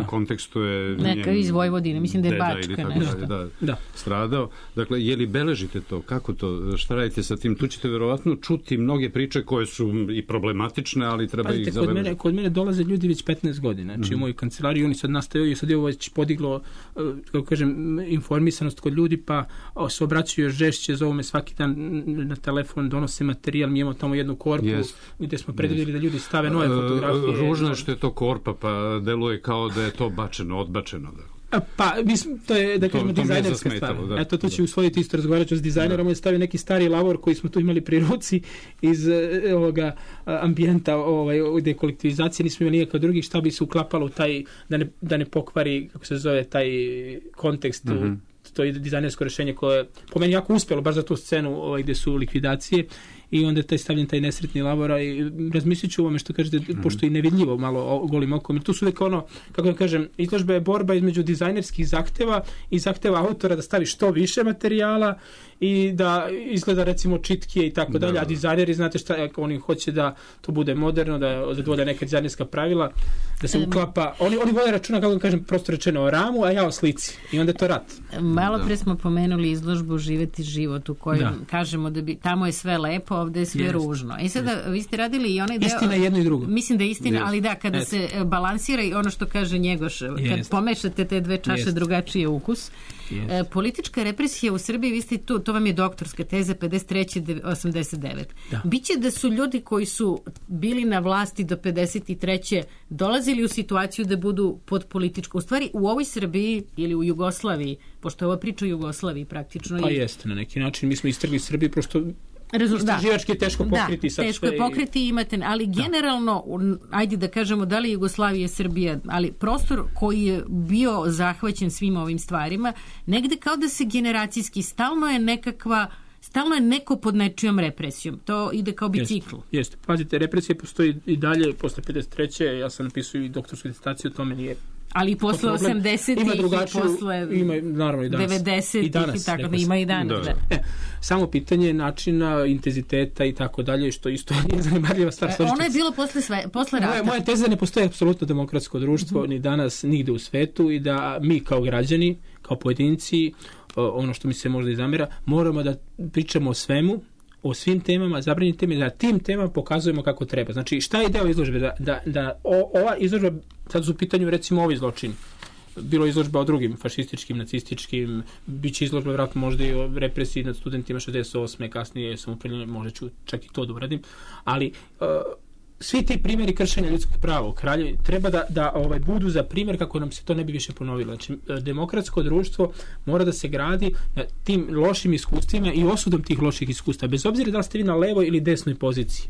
da. kontekstu je neka iz Vojvodine, mislim da je Bačka nešto. Da, da, da. stradao. Dakle, je li beležite to? Kako to? Šta radite sa tim? Tu ćete verovatno čuti mnoge priče koje su i problematične, ali treba Pazite, ih zabeležiti. Kod mene, kod mene dolaze ljudi već petnaest godina. Znači, mm-hmm. u mojoj kancelariji oni sad nastavaju i sad je ovo već podiglo, kako kažem, informisanost kod ljudi, pa o, se obraćaju još žešće, zovu me svaki dan na telefon, donose materijal, mi imamo tamo jednu korpu yes. gdje smo predvidjeli yes. da ljudi stave nove fotografije. Ružno je što je to korpa, pa deluje kao da je to bačeno, odbačeno. Pa, mislim, to je, da kažemo, dizajnerska stvar. Da, Eto, to će da. usvojiti isto, razgovarat ću s dizajnerom, on stavio neki stari lavor koji smo tu imali pri ruci iz ovoga ambijenta, ovaj, gde kolektivizacije nismo imali nikakav drugih, šta bi se uklapalo u taj, da ne, da ne pokvari, kako se zove, taj kontekst, mm-hmm. to je dizajnersko rešenje koje po meni jako uspjelo, baš za tu scenu ovaj, gde su likvidacije, i onda je taj stavljen taj nesretni lavora i razmislit ću o ovome što kažete, mm-hmm. pošto je nevidljivo malo golim okom. Tu su uvijek ono, kako da kažem, izložba je borba između dizajnerskih zahteva i zahteva autora da stavi što više materijala i da izgleda recimo čitkije i tako dalje, a dizajneri, znate šta, oni hoće da to bude moderno, da zadovolja neka dizajnerska pravila, da se uklapa, oni, oni vole računa, kako da kažem, prosto rečeno o ramu, a ja o slici. I onda je to rat. Malo pre smo pomenuli izložbu Živeti život, u kojoj da. kažemo da bi, tamo je sve lepo, ovde je sve yes. ružno. I sada yes. vi ste radili i onaj deo... Istina jedno i drugo. Mislim da je istina, yes. ali da, kada yes. se balansira i ono što kaže Njegoš, yes. kad pomešate te dve čaše, yes. drugačiji ukus. Yes. E, politička represija u Srbiji, vi ste tu, to vam je doktorska teza pedeset treće do osamdeset devete. Da. Biće da su ljudi koji su bili na vlasti do pedeset treće dolazili u situaciju da budu pod političko. U stvari, u ovoj Srbiji ili u Jugoslaviji, pošto je ova priča o Jugoslaviji praktično... Pa i... jeste, na neki način. Mi smo istrgli Srbiju, prosto... Istraživački je teško pokriti. Da, teško je pokriti i imate, ali generalno, da. ajde da kažemo da li je Jugoslavija, Srbija, ali prostor koji je bio zahvaćen svim ovim stvarima, negde kao da se generacijski, stalno je nekakva, stalno je neko pod nečijom represijom. To ide kao bicikl. Jeste, jeste. Pazite, represija postoji i dalje, posle pedeset treće. Ja sam napisao i doktorsku disertaciju o tome, nije... Ali i posle osamdesetih i posle ima, naravno, i danas. devedesetih i, danas, i tako da ima i danas. Da. Da. E, samo pitanje načina, intenziteta i tako dalje, što isto je zanemarljiva stvar. E, ono je bilo posle, sve, posle rata. Moja, moja teza ne postoji apsolutno demokratsko društvo, mm-hmm. ni danas, nigde u svetu, i da mi kao građani, kao pojedinci, ono što mi se možda i zamera, moramo da pričamo o svemu, o svim temama, zabranjenim temama, da tim temama pokazujemo kako treba. Znači, šta je deo izložbe? Da, da, da o, ova izložba, sad su u pitanju recimo ovi zločini. Bilo izložba o drugim, fašističkim, nacističkim, bit će izložba vjerojatno možda i o represiji nad studentima šezdeset osme kasnije sam upravljen, možda ću čak i to da uradim, ali uh, svi ti primjeri kršenja ljudskih prava u kralju treba da, da ovaj, budu za primjer kako nam se to ne bi više ponovilo. Znači, demokratsko društvo mora da se gradi na tim lošim iskustvima i osudom tih loših iskustva, bez obzira da li ste vi na levoj ili desnoj poziciji.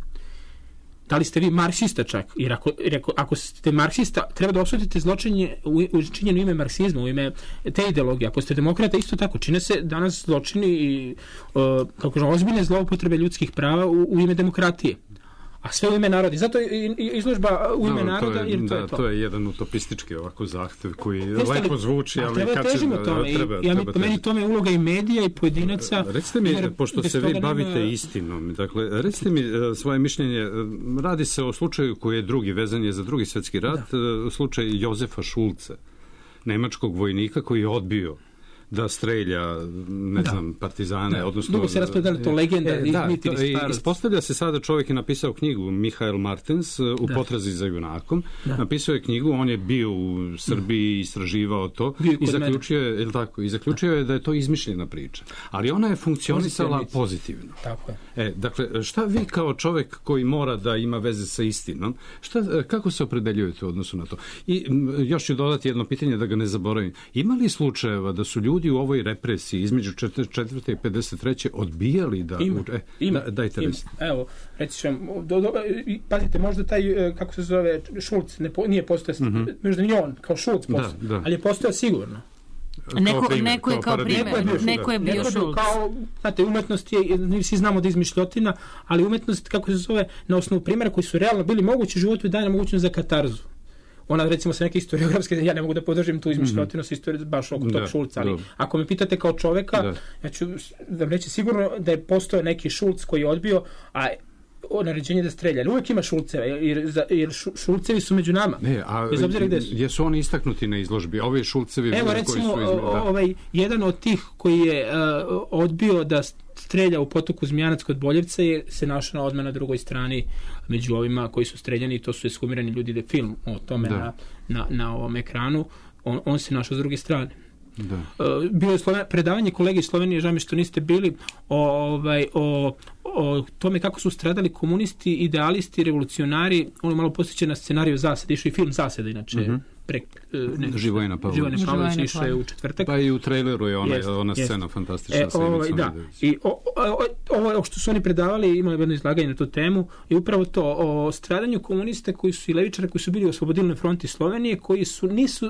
Da li ste vi marksista čak? Jer ako, jer ako, ako ste marksista, treba da osudite zločinje učinjeno u ime marksizma, u ime te ideologije. Ako ste demokrata, isto tako. Čine se danas zločini i uh, kako kažem, ozbiljne zloupotrebe ljudskih prava u, u ime demokratije. A sve u ime naroda. Zato je izložba u ime no, naroda, je, jer to da, je to. To je jedan utopistički ovako zahtev koji Jeste lepo zvuči, ali, ali treba težimo se, tome. Treba, ja treba po meni tome je uloga i medija i pojedinaca. Recite mi, jer, pošto se vi bavite nema... istinom, dakle, recite mi svoje mišljenje, radi se o slučaju koji je drugi, vezan je za drugi svjetski rat, da. slučaj Jozefa Šulca, nemačkog vojnika koji je odbio da strelja, ne da. znam, partizane, da. odnosno... Dugo se raspravljali to legenda, e, da, to, i ispostavlja se sada, čovjek je napisao knjigu, Mihael Martens, u da. potrazi za junakom. Da. Napisao je knjigu, on je bio u Srbiji, istraživao to i zaključio je, je tako, i zaključio je da je to izmišljena priča. Ali ona je funkcionisala pozitivno. Tako je. E, dakle, šta vi kao čovjek koji mora da ima veze sa istinom, šta, kako se opredeljujete u odnosu na to? I još ću dodati jedno pitanje da ga ne zaboravim. Ima li slučajeva da su ljudi u ovoj represiji između četrdeset četvrte i pedeset treće odbijali da... Ima, e, ima, da, dajte ima. Evo, reći ću vam, do, do, pazite, možda taj, kako se zove, Šulc, ne, nije postao, mm-hmm. možda ni on, kao Šulc postao, da, da. ali je postao sigurno. Neko, primjer, neko je kao, kao primjer, neko je bio Šulc. Kao, znate, umetnost je, mi svi znamo da je izmišljotina, ali umetnost, kako se zove, na osnovu primjera koji su realno bili mogući u životu i daje mogućnost za katarzu. Ona, recimo, sa neke historiografske, ja ne mogu da podržim tu izmišljotinu mm-hmm. sa istorije baš oko tog Šulca, ali da. ako me pitate kao čoveka, da. ja ću vam reći sigurno da je postao neki Šulc koji je odbio, a o naređenje da strelja. Uvijek ima Šulceva, jer, za, jer Šulcevi su među nama. Ne, a bez obzira gde su. Jesu oni istaknuti na izložbi? Ovi Šulcevi Evo, koji recimo, su izložbi, da. ovaj, jedan od tih koji je uh, odbio da strelja u potoku Zmijanac kod Boljevca je se našao odmah na drugoj strani među ovima koji su streljani, to su eshumirani ljudi, ide film o tome na, na, na ovom ekranu, on, on se našao s druge strane. Da. Uh, bilo je Sloven... predavanje kolege iz Slovenije, žao mi što niste bili, o, ovaj, o, o tome kako su stradali komunisti, idealisti, revolucionari. Ono malo posjeća na scenariju Zasede, išao i film Zaseda, inače uh-huh. pre, ne, Živojina Pavlović. Živojina Pavlović išao je u četvrtak. Pa i u traileru je ona, jest, ona jest. scena fantastična. E, ovaj, da. I o, o, ovo što su oni predavali, imali jedno izlaganje na tu temu, i upravo to o stradanju komunista koji su i levičara koji su bili u Oslobodilnoj fronti Slovenije, koji su nisu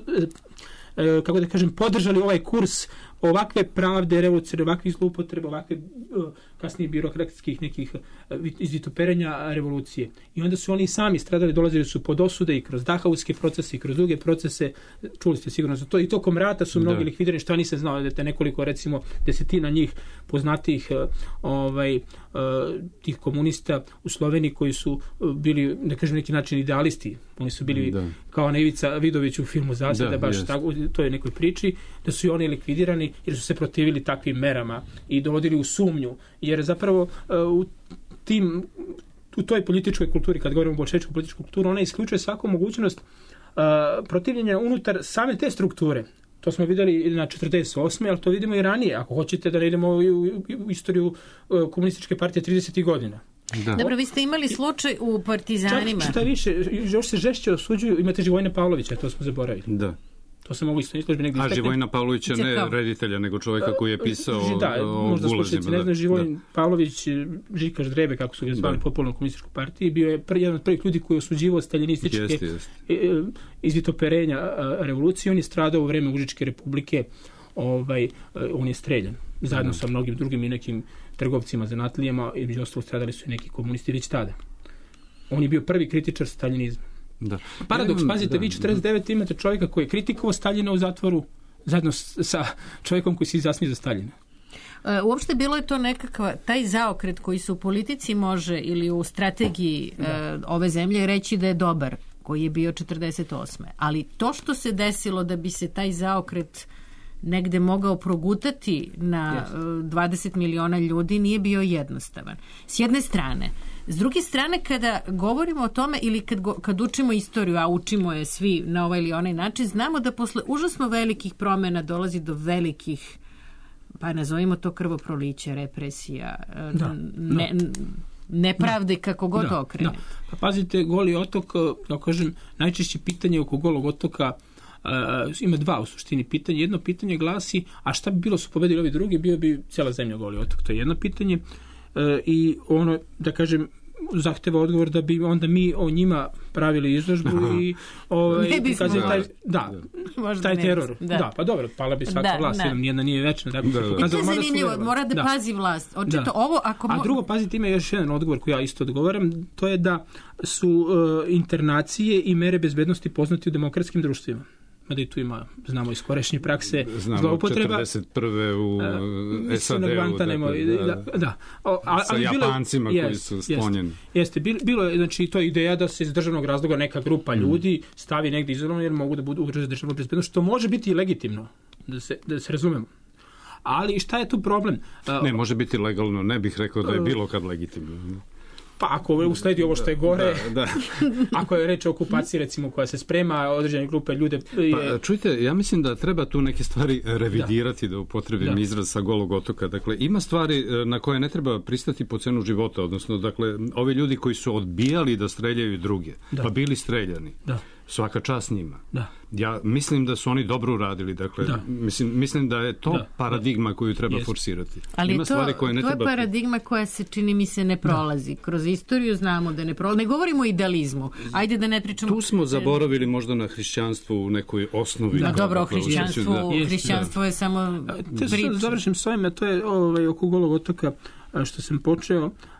kako da kažem, podržali ovaj kurs ovakve pravde, revolucije, ovakvih zloupotreba, ovakve kasnije birokratskih nekih izvitoperenja revolucije. I onda su oni sami stradali, dolazili su pod osude i kroz Dahautske procese i kroz druge procese, čuli ste sigurno za to, i tokom rata su mnogi likvidirani, što ja nisam znao, da te nekoliko, recimo, desetina njih poznatih ovaj, tih komunista u Sloveniji koji su bili, da kažem, neki način idealisti. Oni su bili da. Kao Ivica Vidović u filmu Zaseda, da, baš tako, u toj nekoj priči, da su i oni likvidirani jer su se protivili takvim merama i dovodili u sumnju, jer zapravo u tim, u toj političkoj kulturi, kad govorimo o bolševičkoj političkoj kulturi, ona isključuje svaku mogućnost uh, protivljenja unutar same te strukture. To smo vidjeli na četrdeset osme, ali to vidimo i ranije, ako hoćete da ne idemo u, u, u istoriju uh, komunističke partije tridesetih godina. Da. Dobro, vi ste imali slučaj u Partizanima. Čak šta više, još se žešće osuđuju, imate Živojina Pavlovića, to smo zaboravili. Da. To se mogu isto izložbi negdje. A Živojina Pavlovića ne reditelja, nego čovjeka koji je pisao da, o možda gulazima. Ne znam, Živojin da. Pavlović, Žika Ždrebe, kako su ga zvali, popularno komunističku partiji, bio je prvi, jedan od prvih ljudi koji je osuđivao staljinističke jest, jest. izvitoperenja revolucije. On je stradao u vreme Užičke republike, ovaj, on je streljan. Zajedno da. Sa mnogim drugim i nekim trgovcima, zanatlijama, i među ostalo stradali su i neki komunisti već tada. On je bio prvi kritičar staljinizma. Da. Paradoks, pazite, da, vi četrdeset devete imate čovjeka koji je kritikovao Staljina u zatvoru zajedno sa čovjekom koji se izjasni za Staljina. E, uopšte bilo je to nekakav taj zaokret koji se u politici može ili u strategiji e, ove zemlje reći da je dobar, koji je bio četrdeset osme. Ali to što se desilo da bi se taj zaokret negde mogao progutati na yes. dvadeset miliona ljudi nije bio jednostavan. S jedne strane. S druge strane, kada govorimo o tome ili kad, go, kad učimo istoriju, a učimo je svi na ovaj ili onaj način, znamo da posle užasno velikih promjena dolazi do velikih, pa nazovimo to krvoproliće, represija, da, ne, da. nepravde, kako god da, okrenete. Da. Pa pazite, Goli otok, kao kažem, najčešće pitanje oko Golog otoka, Uh, ima dva u suštini pitanja. Jedno pitanje glasi, a šta bi bilo su pobedili ovi drugi, bio bi cijela zemlja Goli otok. To je jedno pitanje uh, i ono, da kažem, zahteva odgovor da bi onda mi o njima pravili izložbu i ovaj, pokazali taj, da, taj teror. Da. da, pa dobro, pala bi svaka da, vlast, da. Nijedna nije večna. Da, da, da. I to je zanimljivo, mora da, da pazi vlast. Očito, ovo, ako mo... A drugo, pazite, ima još jedan odgovor koji ja isto odgovaram, to je da su uh, internacije i mere bezbednosti poznati u demokratskim društvima. Mada i tu ima, znamo iz skorešnje prakse znamo, zloupotreba. četrdeset prve u uh, es a de u. Dakle, da, da, da. O, a, sa Japancima bilo, koji su sklonjeni. Jeste, jeste. Bilo je, znači, to je ideja da se iz državnog razloga neka grupa ljudi mm. stavi negdje izolovano jer mogu da budu ugroženi državnom bezbednošću, što može biti i legitimno, da se, da se razumemo. Ali šta je tu problem? Uh, ne, može biti legalno, ne bih rekao da je bilo kad legitimno. Pa ako usledi ovo što je gore, da, da. Ako je reč o okupaciji, recimo, koja se sprema, određene grupe ljude... Je... Pa, čujte, ja mislim da treba tu neke stvari revidirati, da, da upotrebim da. izraz sa Golog otoka. Dakle, ima stvari na koje ne treba pristati po cenu života, odnosno, dakle, ovi ljudi koji su odbijali da streljaju druge, da. pa bili streljani. Da. Svaka čast njima. Da. Ja mislim da su oni dobro uradili, dakle, da. mislim, mislim da je to da. paradigma koju treba yes. forsirati. Ali Ima to, stvari koje ne to treba... je paradigma koja se, čini mi se, ne prolazi. Da. Kroz istoriju znamo da ne prolazi. Ne govorimo o idealizmu. Ajde da ne pričamo... Tu smo zaboravili možda na hrišćanstvo u nekoj osnovi. Da, dobro, o hrišćanstvu, da. hrišćanstvo da. je samo priča. Završim s ovim, to je ovaj, oko Golog otoka što sam počeo.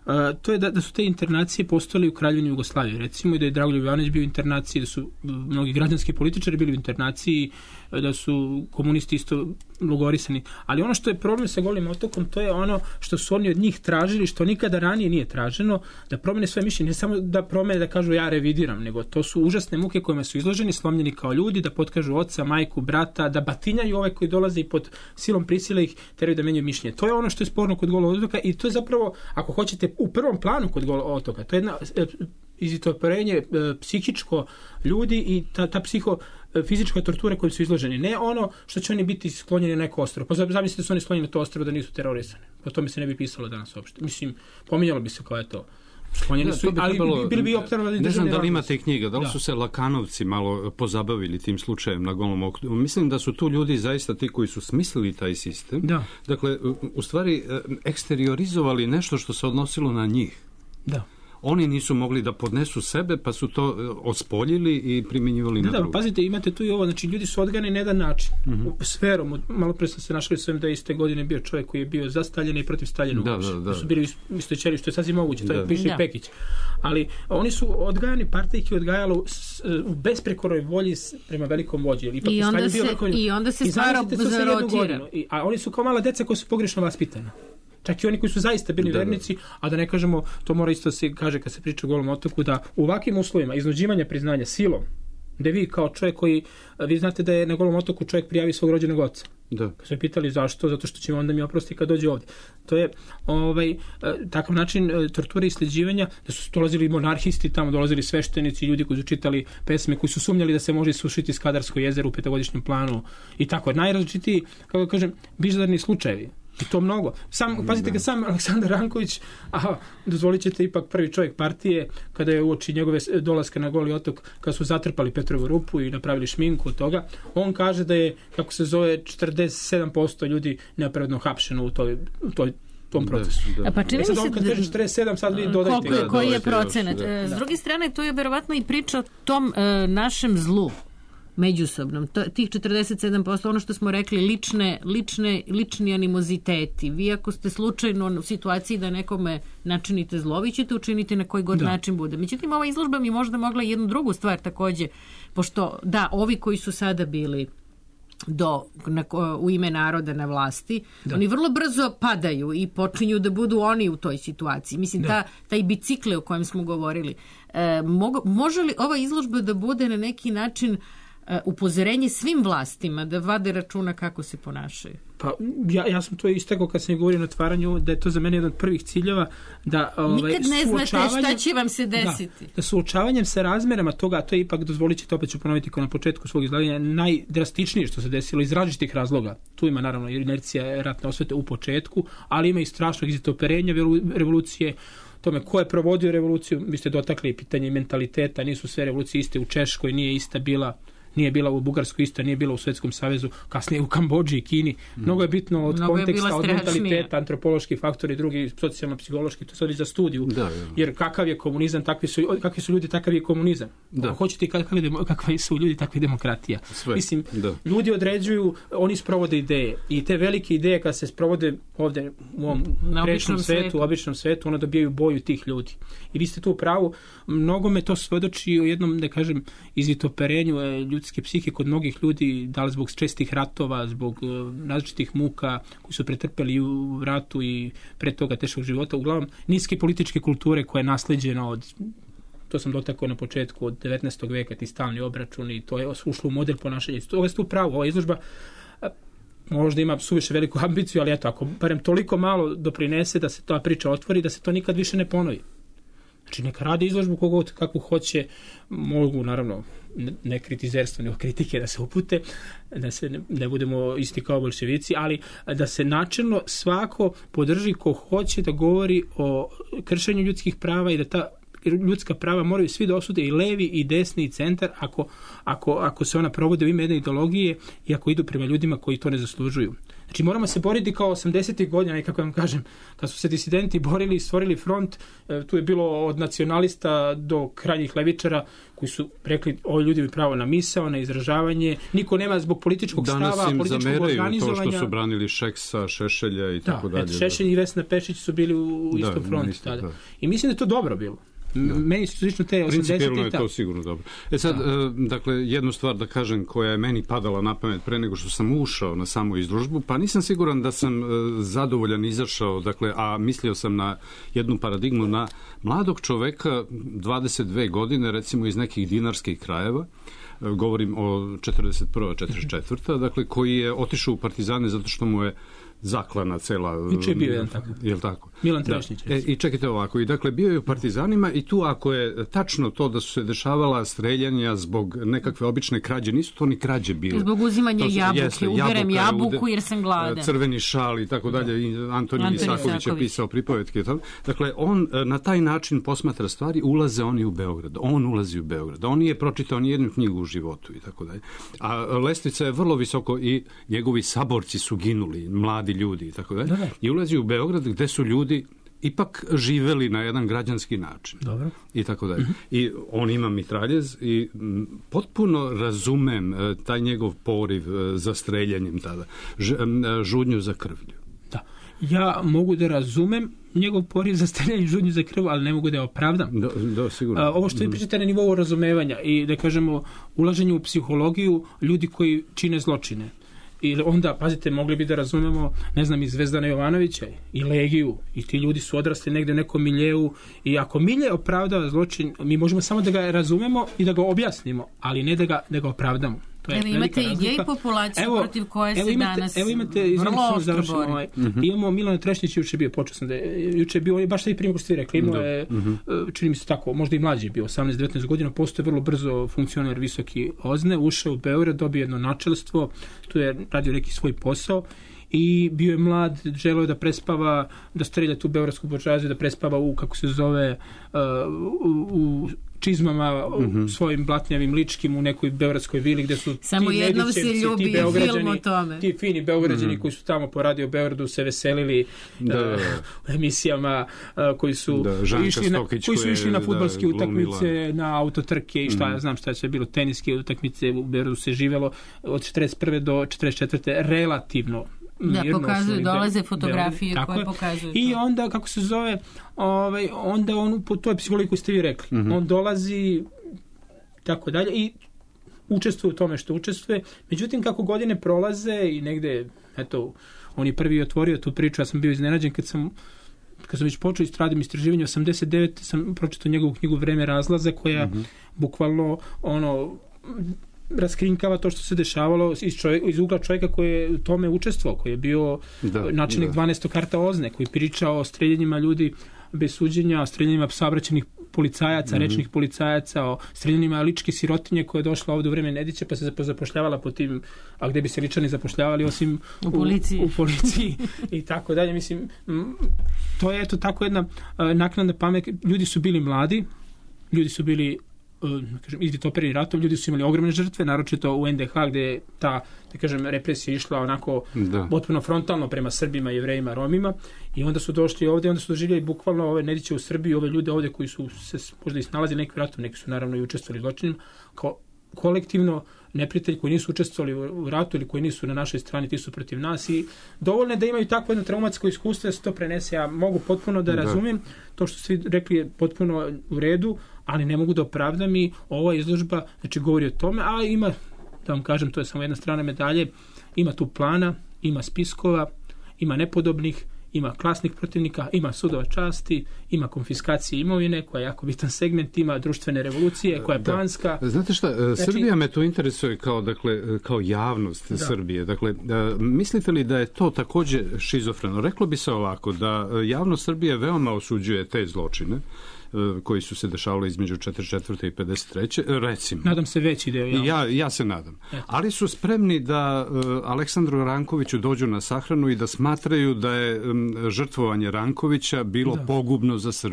Uh, to je da, da su te internacije postojale u Kraljevini Jugoslaviji. Recimo i da je Dragoljub Jovanović bio u internaciji, da su mnogi građanski političari bili u internaciji, da su komunisti isto logorisani. Ali ono što je problem sa Golim otokom, to je ono što su oni od njih tražili, što nikada ranije nije traženo, da promene svoje mišljenje. Ne samo da promene, da kažu ja revidiram, nego to su užasne muke kojima su izloženi, slomljeni kao ljudi, da potkažu oca, majku, brata, da batinjaju ove koji dolaze i pod silom prisile ih teraju da menjaju mišljenje. To je ono što je sporno kod Golog otoka i to je zapravo, ako hoćete, u prvom planu kod Golog otoka. To je jedna izvitoparenje e, psihičko ljudi i ta, ta psiho fizička tortura kojim su izloženi. Ne ono što će oni biti sklonjeni na neko ostrvo. Pa zamislite da su oni sklonjeni na to ostrvo da nisu terorisani. O tome se ne bi pisalo danas uopšte. Mislim, pominjalo bi se kao je to. Sklonjeni da, su, bi ali trebalo, bili bi opterovani. Ne znam da li imate knjiga, da li da. su se Lakanovci malo pozabavili tim slučajem na Golom otoku. Mislim da su tu ljudi zaista ti koji su smislili taj sistem. Da. Dakle, u stvari eksteriorizovali nešto što se odnosilo na njih. Da. Oni nisu mogli da podnesu sebe, pa su to ospoljili i primjenjivali da, na da, drugo. Pazite, imate tu i ovo, znači ljudi su odgani na jedan način, mm-hmm. sferom. Malo pre sam se našli s ovim da je iste godine bio čovjek koji je bio za Staljina i protiv Staljina. Da, da, da. Su bili istočeri, što je sasvim moguće, to je piše da. i Pekić. Ali oni su odgajani, partija ih je odgajala u besprekoroj volji prema velikom vođi. Ipak I, onda se, bio i onda se stvar zarotira. A oni su kao mala deca koja su pogrešno vaspitana. Čak i oni koji su zaista bili da, vernici, a da ne kažemo, to mora isto se kaže kad se priča o Golom otoku, da u ovakvim uslovima iznuđivanja priznanja silom, da vi kao čovjek koji, vi znate da je na Golom otoku čovjek prijavi svog rođenog oca. Da. Kad su je pitali zašto, zato što će onda mi oprosti kad dođe ovdje. To je ovaj, takav način torture i sljeđivanja, da su dolazili monarhisti, tamo dolazili sveštenici, ljudi koji su čitali pesme, koji su sumnjali da se može sušiti Skadarsko jezero u petogodišnjem planu i tako. Najrazličitiji, kako kažem, bizarni slučajevi. I to mnogo. Sam, pazite ga, sam Aleksandar Ranković, aha, dozvolit ćete ipak prvi čovjek partije, kada je uoči njegove dolaska na Goli otok, kada su zatrpali Petrovu rupu i napravili šminku od toga, on kaže da je, kako se zove, četrdeset sedam posto ljudi neopravdano hapšeno u toj, u toj tom procesu. Da, da. Pa čini mi se on kad kaže četrdeset sedam, sad vi dodajte. Koliko je, koji je procenat? Da. S druge strane, to je verovatno i priča o tom uh, našem zlu međusobnom, to, tih četrdeset sedam posto, ono što smo rekli, lične, lične, lični animoziteti. Vi ako ste slučajno u situaciji da nekome načinite zlo, vi ćete učiniti na koji god da. način bude. Međutim, ova izložba mi možda mogla jednu drugu stvar takođe, pošto da, ovi koji su sada bili do, na, u ime naroda na vlasti, da. oni vrlo brzo padaju i počinju da budu oni u toj situaciji. Mislim, ta, taj bicikle o kojem smo govorili. E, mogo, može li ova izložba da bude na neki način upozorenje svim vlastima da vade računa kako se ponašaju? Pa ja, ja sam to istakao kad sam govorio na otvaranju, da je to za mene jedan od prvih ciljeva da ovaj, nikad ne znate šta će vam se desiti. Da, da suočavanjem sa razmerama toga, a to je ipak, dozvolit ćete, opet ću ponoviti kao na početku svog izlaganja, najdrastičnije što se desilo iz različitih razloga. Tu ima naravno inercija ratne osvete u početku, ali ima i strašnog izvitoperenja revolucije, tome ko je provodio revoluciju. Vi ste dotakli pitanje mentaliteta, nisu sve revolucije iste. U Češkoj nije ista bila, nije bila u Bugarskoj ista, nije bila u Svjetskom savezu, kasnije u Kambodži i Kini. Mnogo je bitno od Mnogo konteksta, od mentaliteta, antropološki faktori, drugi socijalno-psihološki, to sad i za studiju. Da, da. Jer kakav je komunizam, takvi su, kakvi su ljudi, takav je komunizam. Da. Ako hoćete kakvi, kakvi su ljudi, takva je demokratija. Sve. Mislim, da. Ljudi određuju, oni sprovode ideje. I te velike ideje kad se sprovode ovdje u ovom prečnom svetu, u običnom svetu, ono dobijaju boju tih ljudi. I vi ste tu u pravu, mnogo me to svedoči o jednom, da kažem, izvitoperenju ljudske psihe kod mnogih ljudi, da li zbog čestih ratova, zbog uh, različitih muka koji su pretrpeli u ratu i pre toga teškog života, uglavnom niske političke kulture koja je nasleđena od, to sam dotakao na početku, od devetnaestog veka, ti stalni obračuni, to je ušlo u model ponašanja. Ovo je tu pravo, ova izložba možda ima suviše veliku ambiciju, ali eto, ako barem toliko malo doprinese da se ta priča otvori, da se to nikad više ne ponovi. Znači, neka radi izložbu kogod kako hoće, mogu, naravno, ne kritizerstvo, nego kritike da se upute, da se ne, ne budemo isti kao bolševici, ali da se načelno svako podrži ko hoće da govori o kršenju ljudskih prava i da ta ljudska prava moraju svi da osude, i levi i desni i centar, ako, ako, ako se ona provode u ime jedne ideologije i ako idu prema ljudima koji to ne zaslužuju. Znači moramo se boriti kao osamdesetih godina, i kako vam kažem, kad su se disidenti borili i stvorili front, tu je bilo od nacionalista do krajnjih levičara koji su rekli, ovi ljudi bi pravo na misao, na izražavanje, niko nema zbog političkog danas stava, političkog organizovanja. Danas im zameraju to što su branili Šeksa, Šešelja i tako da, dalje. Šešelj i Vesna Pešić su bili u da, istom frontu isto, tada. Da. I mislim da je to dobro bilo. Da. Meni su slično te osamdesetih. Principijelno je to sigurno dobro. E sad, da. dakle, jednu stvar da kažem koja je meni padala na pamet pre nego što sam ušao na samu izložbu, pa nisam siguran da sam zadovoljan izašao, dakle, a mislio sam na jednu paradigmu na mladog čoveka, dvadeset dve godine, recimo iz nekih dinarskih krajeva, govorim o četrdeset prva četrdeset četvrta dakle, koji je otišao u partizane zato što mu je zaklana cela... Juče je bio jedan takav. Jel tako? Milan Trešnjić. Da. E, I čekajte ovako, i dakle bio je u partizanima i tu ako je tačno to da su se dešavala streljanja zbog nekakve obične krađe, nisu to ni krađe bile. Zbog uzimanja su, jabuke, jeste, uberem jabuka, jabuku ude, jer sam gladan. Crveni šal i tako dalje, i Antoni Antoni Isaković Isaković je pisao pripovetke. Dakle, on na taj način posmatra stvari, ulaze oni u Beograd. On ulazi u Beograd. On nije pročitao ni jednu knjigu u životu i tako dalje. A lestvica je vrlo visoko i njegovi saborci su ginuli, mladi ljudi i tako dalje. I ulazi u Beograd gde su ljudi ipak živeli na jedan građanski način. Dobro. I tako dalje. Mm-hmm. I on ima mitraljez i m, potpuno razumem e, taj njegov poriv e, za streljanjem tada. Ž, e, žudnju za krvlju. Da. Ja mogu da razumem njegov poriv za streljanje, žudnju za krv, ali ne mogu da je opravdam. Da, da, sigurno. A, ovo što vi pričate na nivou razumevanja i da kažemo ulaženju u psihologiju ljudi koji čine zločine. I onda, pazite, mogli bi da razumemo, ne znam, i Zvezdana Jovanovića i Legiju, i ti ljudi su odrasli negde u nekom miljeu, i ako milje opravdava zločin, mi možemo samo da ga razumemo i da ga objasnimo, ali ne da ga, da ga opravdamo. Evo imate i gej populaciju evo, protiv koje se imate, danas evo imate, vrlo oštro ovaj, mm-hmm. Imamo Milana Trešnjića, juče je bio, počeo sam da je, juče je bio, on je baš taj primjer ko ste rekli, imao je, mm-hmm. čini mi se tako, možda i mlađi je bio, osamnaest devetnaest godina, postoje vrlo brzo funkcioner visoki Ozne, ušao u Beograd, dobio jedno načelstvo, tu je radio neki svoj posao, i bio je mlad, želeo da prespava, da strelja tu beogradsku buržoaziju, da prespava u, kako se zove, uh, u, u čizmama, mm-hmm. svojim blatnjavim ličkim u nekoj beogradskoj vili gde su samo ti jednom se ljubi film o tome. Ti fini Beograđani mm-hmm. koji su tamo po Radio Beogradu se veselili da. uh, u emisijama uh, koji su da, išli na, koji su išli na fudbalske da, utakmice, na autotrke i šta mm-hmm. ja znam šta je sve bilo, teniske utakmice u Beogradu se živelo od četrdeset prve do četrdeset četvrte relativno da, pokazuju, dolaze fotografije Beograd, koje pokazuju i to. Onda, kako se zove, ovaj, onda on, po toj psihologiji koju ste vi rekli, mm-hmm. on dolazi tako dalje i učestvuje u tome što učestvuje. Međutim, kako godine prolaze i negde, eto, on je prvi otvorio tu priču, ja sam bio iznenađen kad sam kad sam već počeo istradim istraživanje, osamdeset devete sam pročitao njegovu knjigu Vreme razlaza, koja mm-hmm. bukvalno ono raskrinkava to što se dešavalo iz, čovjek, iz ugla čovjeka koji je u tome učestvovao, koji je bio da, načelnik da. dvanaestog karta Ozne, koji priča o streljanjima ljudi bez suđenja, o streljanjima saobraćajnih policajaca, mm-hmm. rečnih policajaca, o streljanjima ličke sirotinje koja je došla ovdje u vreme Nedića pa se zapošljavala po tim, a gde bi se ličani zapošljavali osim u policiji, u, u policiji i tako dalje. Mislim, to je eto tako jedna uh, naknadna pamet. Ljudi su bili mladi, ljudi su bili kažem, izvitopereni ratom, ljudi su imali ogromne žrtve, naročito u en de ha gde je ta, da kažem, represija išla onako da. potpuno frontalno prema Srbima, Jevrejima, Romima, i onda su došli ovde, onda su doživljali bukvalno ove Nediće u Srbiji, ove ljude ovde koji su se možda i snalazili nekim ratom, neki su naravno i učestvovali u zločinima, kao kolektivno neprijatelji koji nisu učestvovali u ratu ili koji nisu na našoj strani, ti su protiv nas, i dovoljno je da imaju takvo jedno traumatsko iskustvo da se to prenese. Ja mogu potpuno da razumem, to što ste rekli je potpuno u redu, ali ne mogu da opravdam, i ova izložba znači govori o tome, a ima, da vam kažem, to je samo jedna strana medalje, ima tu plana, ima spiskova, ima nepodobnih, ima klasnih protivnika, ima sudova časti, ima konfiskacije imovine, koja je jako bitan segment, ima društvene revolucije, koja je planska. Da. Znate šta, znači, Srbija me to interesuje kao, dakle, kao javnost da. Srbije. Dakle, mislite li da je to takođe šizofreno? Reklo bi se ovako, da javnost Srbije veoma osuđuje te zločine koji su se dešavali između četrdeset četvrte i pedeset treće recimo. Nadam se veći deo. Ja, ja se nadam. Eto. Ali su spremni da uh, Aleksandru Rankoviću dođu na sahranu i da smatraju da je um, žrtvovanje Rankovića bilo da. pogubno za Srbiju.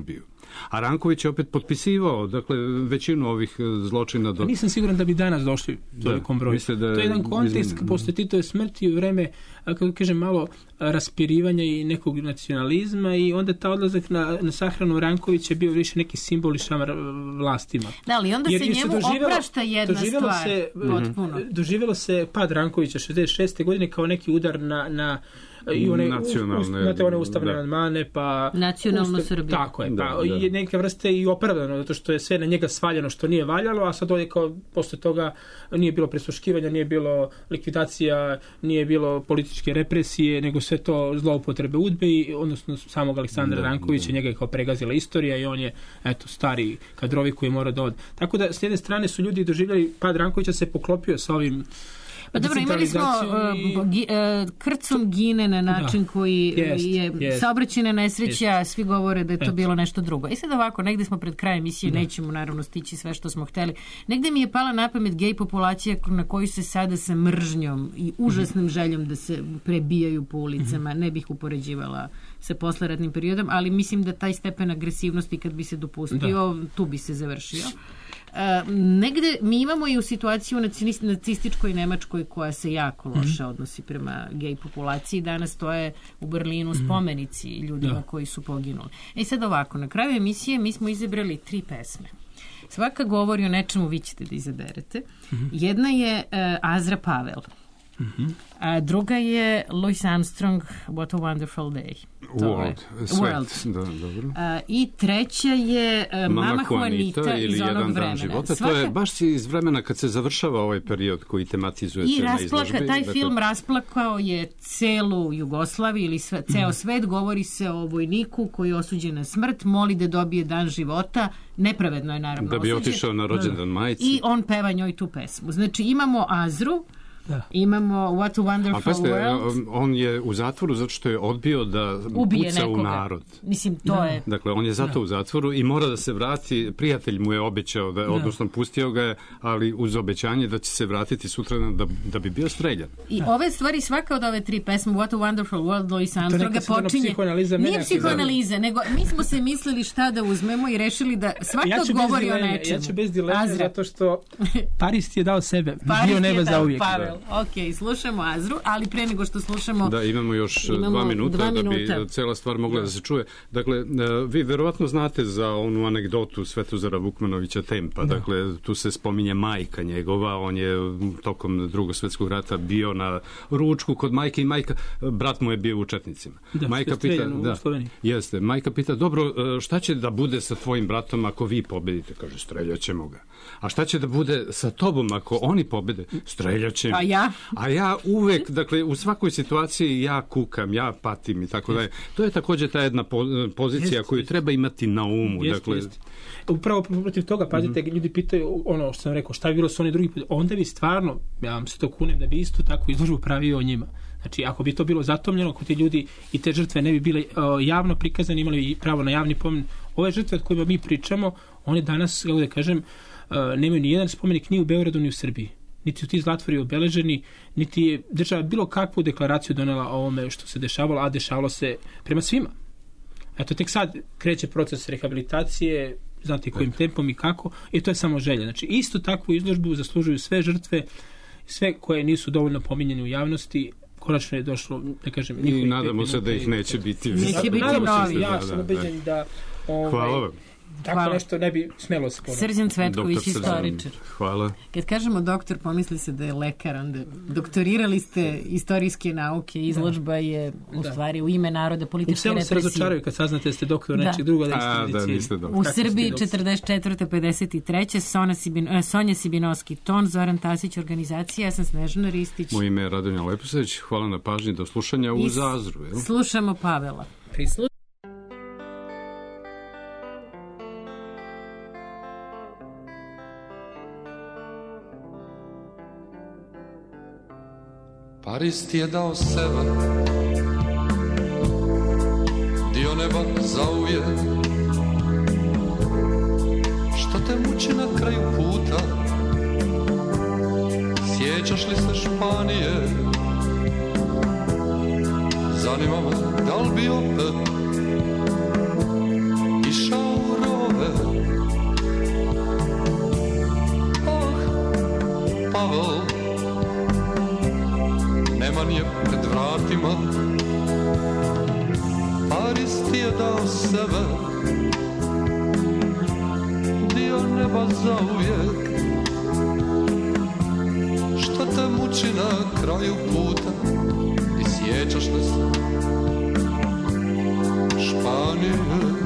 A Ranković je opet potpisivao, dakle, većinu ovih zločina. Do... Nisam siguran da bi danas došli tolikom broju. Da, da, to je jedan kontekst izmjeni. Posle Titove smrti u vreme, kako kažem, malo raspirivanja i nekog nacionalizma i onda ta odlazak na, na sahranu Rankovića je bio više neki simbol i šamar vlastima. Da, ali onda Jer se njemu oprašta jedna stvar. Se, potpuno. Doživjelo se pad Rankovića šezdeset šeste godine kao neki udar na, na i one, nacionalne, ust, one ustavne amandmane, pa nacionalno ustav, Srbije. Tako je, da, pa da. je neka vrste i opravdano, zato što je sve na njega svaljeno što nije valjalo, a sad ovdje kao posle toga nije bilo prisluškivanja, nije bilo likvidacija, nije bilo političke represije, nego sve to zloupotrebe udbe i odnosno samog Aleksandra da, Rankovića, da. Njega je kao pregazila istorija i on je, eto, stari kadrovi koji mora da od. Tako da, s jedne strane su ljudi doživljali, pad Rankovića se poklopio sa ovim. Pa dobro, imali smo uh, gi, uh, Krcun gine na način da. koji jest, je jest. saobraćajna nesreća, jest. Svi govore da je to Et. bilo nešto drugo. I sad ovako, negde smo pred krajem emisije, da. nećemo naravno stići sve što smo hteli. Negde mi je pala na pamet gej populacija na koju se sada sa mržnjom i užasnom mm-hmm. željom da se prebijaju po ulicama, mm-hmm. ne bih upoređivala sa posleratnim periodom, ali mislim da taj stepen agresivnosti kad bi se dopustio, da. tu bi se završio. Uh, negde mi imamo i u situaciju u nacističkoj Nemačkoj koja se jako loše mm-hmm. odnosi prema gej populaciji. Danas to je u Berlinu spomenici ljudima da. koji su poginuli. E sad ovako, na kraju emisije mi smo izabrali tri pesme. Svaka govori o nečemu, vi ćete da izaberete. Mm-hmm. Jedna je uh, Azra Pavel. Mm-hmm. A druga je Louis Armstrong, What a Wonderful Day. World. World. Da, dobro. A, I treća je uh, Mama, Mama Juanita, Juanita iz onog vremena. Dan života. Svaka... To je baš iz vremena kad se završava ovaj period koji tematizuje I se na rasplaka, izložbi. taj dakle... film rasplakao je celu Jugoslaviju ili sve, ceo mm. svet. Govori se o vojniku koji je osuđen na smrt, moli da dobije dan života. Nepravedno je naravno da bi osuđen. otišao na rođendan majci. I on peva njoj tu pesmu. Znači imamo Azru, da. Imamo What a Wonderful paste, World. On je u zatvoru zato što je odbio da ubije puca nekoga. U narod. Mislim, to da. je... Dakle, on je zato da. u zatvoru i mora da se vrati. Prijatelj mu je obećao, da, da. odnosno pustio ga je, ali uz obećanje da će se vratiti sutra da, da bi bio streljan. I da. ove stvari, svaka od ove tri pesme, What a Wonderful World, Louis Armstronga počinje... Nije psihoanaliza, nego mi smo se mislili šta da uzmemo i rešili da svaka ja odgovori dileme, o nečemu. Ja ću bez dileme, Azra. Zato što Paris ti je dao sebe. Paris bio neba za uvijek. Pavel, da. ok, slušamo Azru, ali pre nego što slušamo... Da, imamo još imamo dva minuta, dva minuta da bi cela stvar mogla da. da se čuje. Dakle, vi verovatno znate za onu anegdotu Svetozara Vukmanovića Tempa. Da. Dakle, tu se spominje majka njegova. On je tokom Drugog svjetskog rata bio na ručku kod majke i majka, brat mu je bio u četnicima. Da, majka pita, da, jeste, majka pita, dobro, šta će da bude sa tvojim bratom ako vi pobedite? Kaže, streljaćemo ga. A šta će da bude sa tobom ako oni pobede? Streljaćemo. A ja? A ja uvek, dakle, u svakoj situaciji ja kukam, ja patim i tako da je. To je također ta jedna pozicija jest, koju treba imati na umu. Jest, dakle, jest. Upravo protiv toga, pazite, mm-hmm. ljudi pitaju ono što sam rekao, šta je bilo s oni drugi put, onda bi stvarno, ja vam se to kunem, da bi isto tako izložbu pravio o njima. Znači, ako bi to bilo zatomljeno, ako ti ljudi i te žrtve ne bi bile uh, javno prikazane, imali pravo na javni pomen, ove žrtve od kojima mi pričamo, one danas, kako da kažem, uh, nemaju ni jedan spomenik ni u Beogradu, ni u Srbiji. Niti su ti zatvori obeleženi, niti je država bilo kakvu deklaraciju donela o ovome što se dešavalo, a dešavalo se prema svima. Eto, tek sad kreće proces rehabilitacije, znate kojim tempom i kako, i to je samo želja. Znači, isto takvu izložbu zaslužuju sve žrtve, sve koje nisu dovoljno pominjene u javnosti, konačno je došlo, da kažem... I nadamo se da ih neće biti. Neće biti novi. Ja sam ubeđen da... Ovaj, hvala vam. Tako hvala. Nešto ne bi smelo se ponoviti. Srđan Cvetković, istoričar. Hvala. Kad kažemo doktor, pomisli se da je lekar, onda doktorirali ste istorijske nauke, izložba je u da. stvari u ime naroda političke represije. U selu se razočaraju kad saznate da ste doktor da. nečeg druga da ste A, da, niste doktor. U Srbiji četrdeset četvrte pedeset treće Sonja, Sibin, eh, Sonja Sibinovski ton, Zoran Tasić organizacija, ja sam Snežana Ristić. Moje ime je Radonja Leposavić, hvala na pažnji, do slušanja u Zazru. Jel? Slušamo Pavela. Prislu Paris ti je dao sebe, dio neba zauvijek. Šta te muči na kraju puta? Sjećaš li se Španije? Zanima me da li bi opet išao Neman je pred vratima, Paris ti je dao sebe, dio neba zauvijek. Šta te muči na kraju puta i sjećaš li se Španije?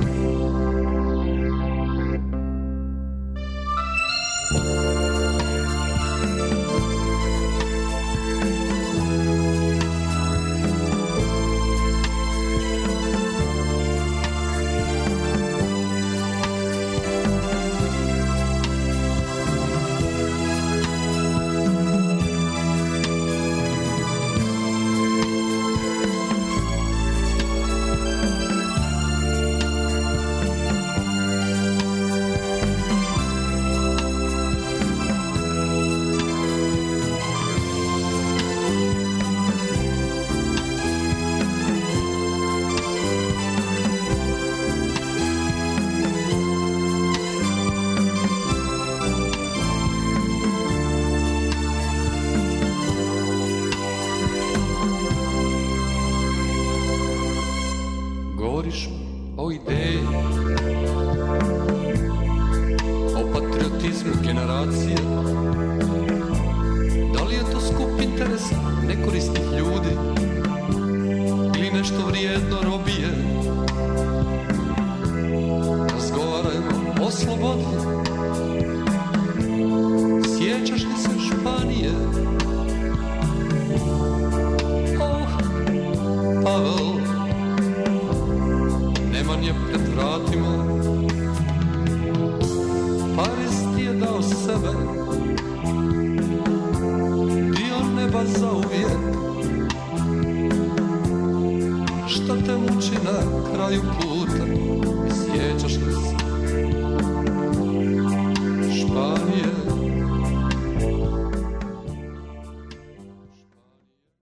Šta te muči na kraju puta i sjećaš li se Španije?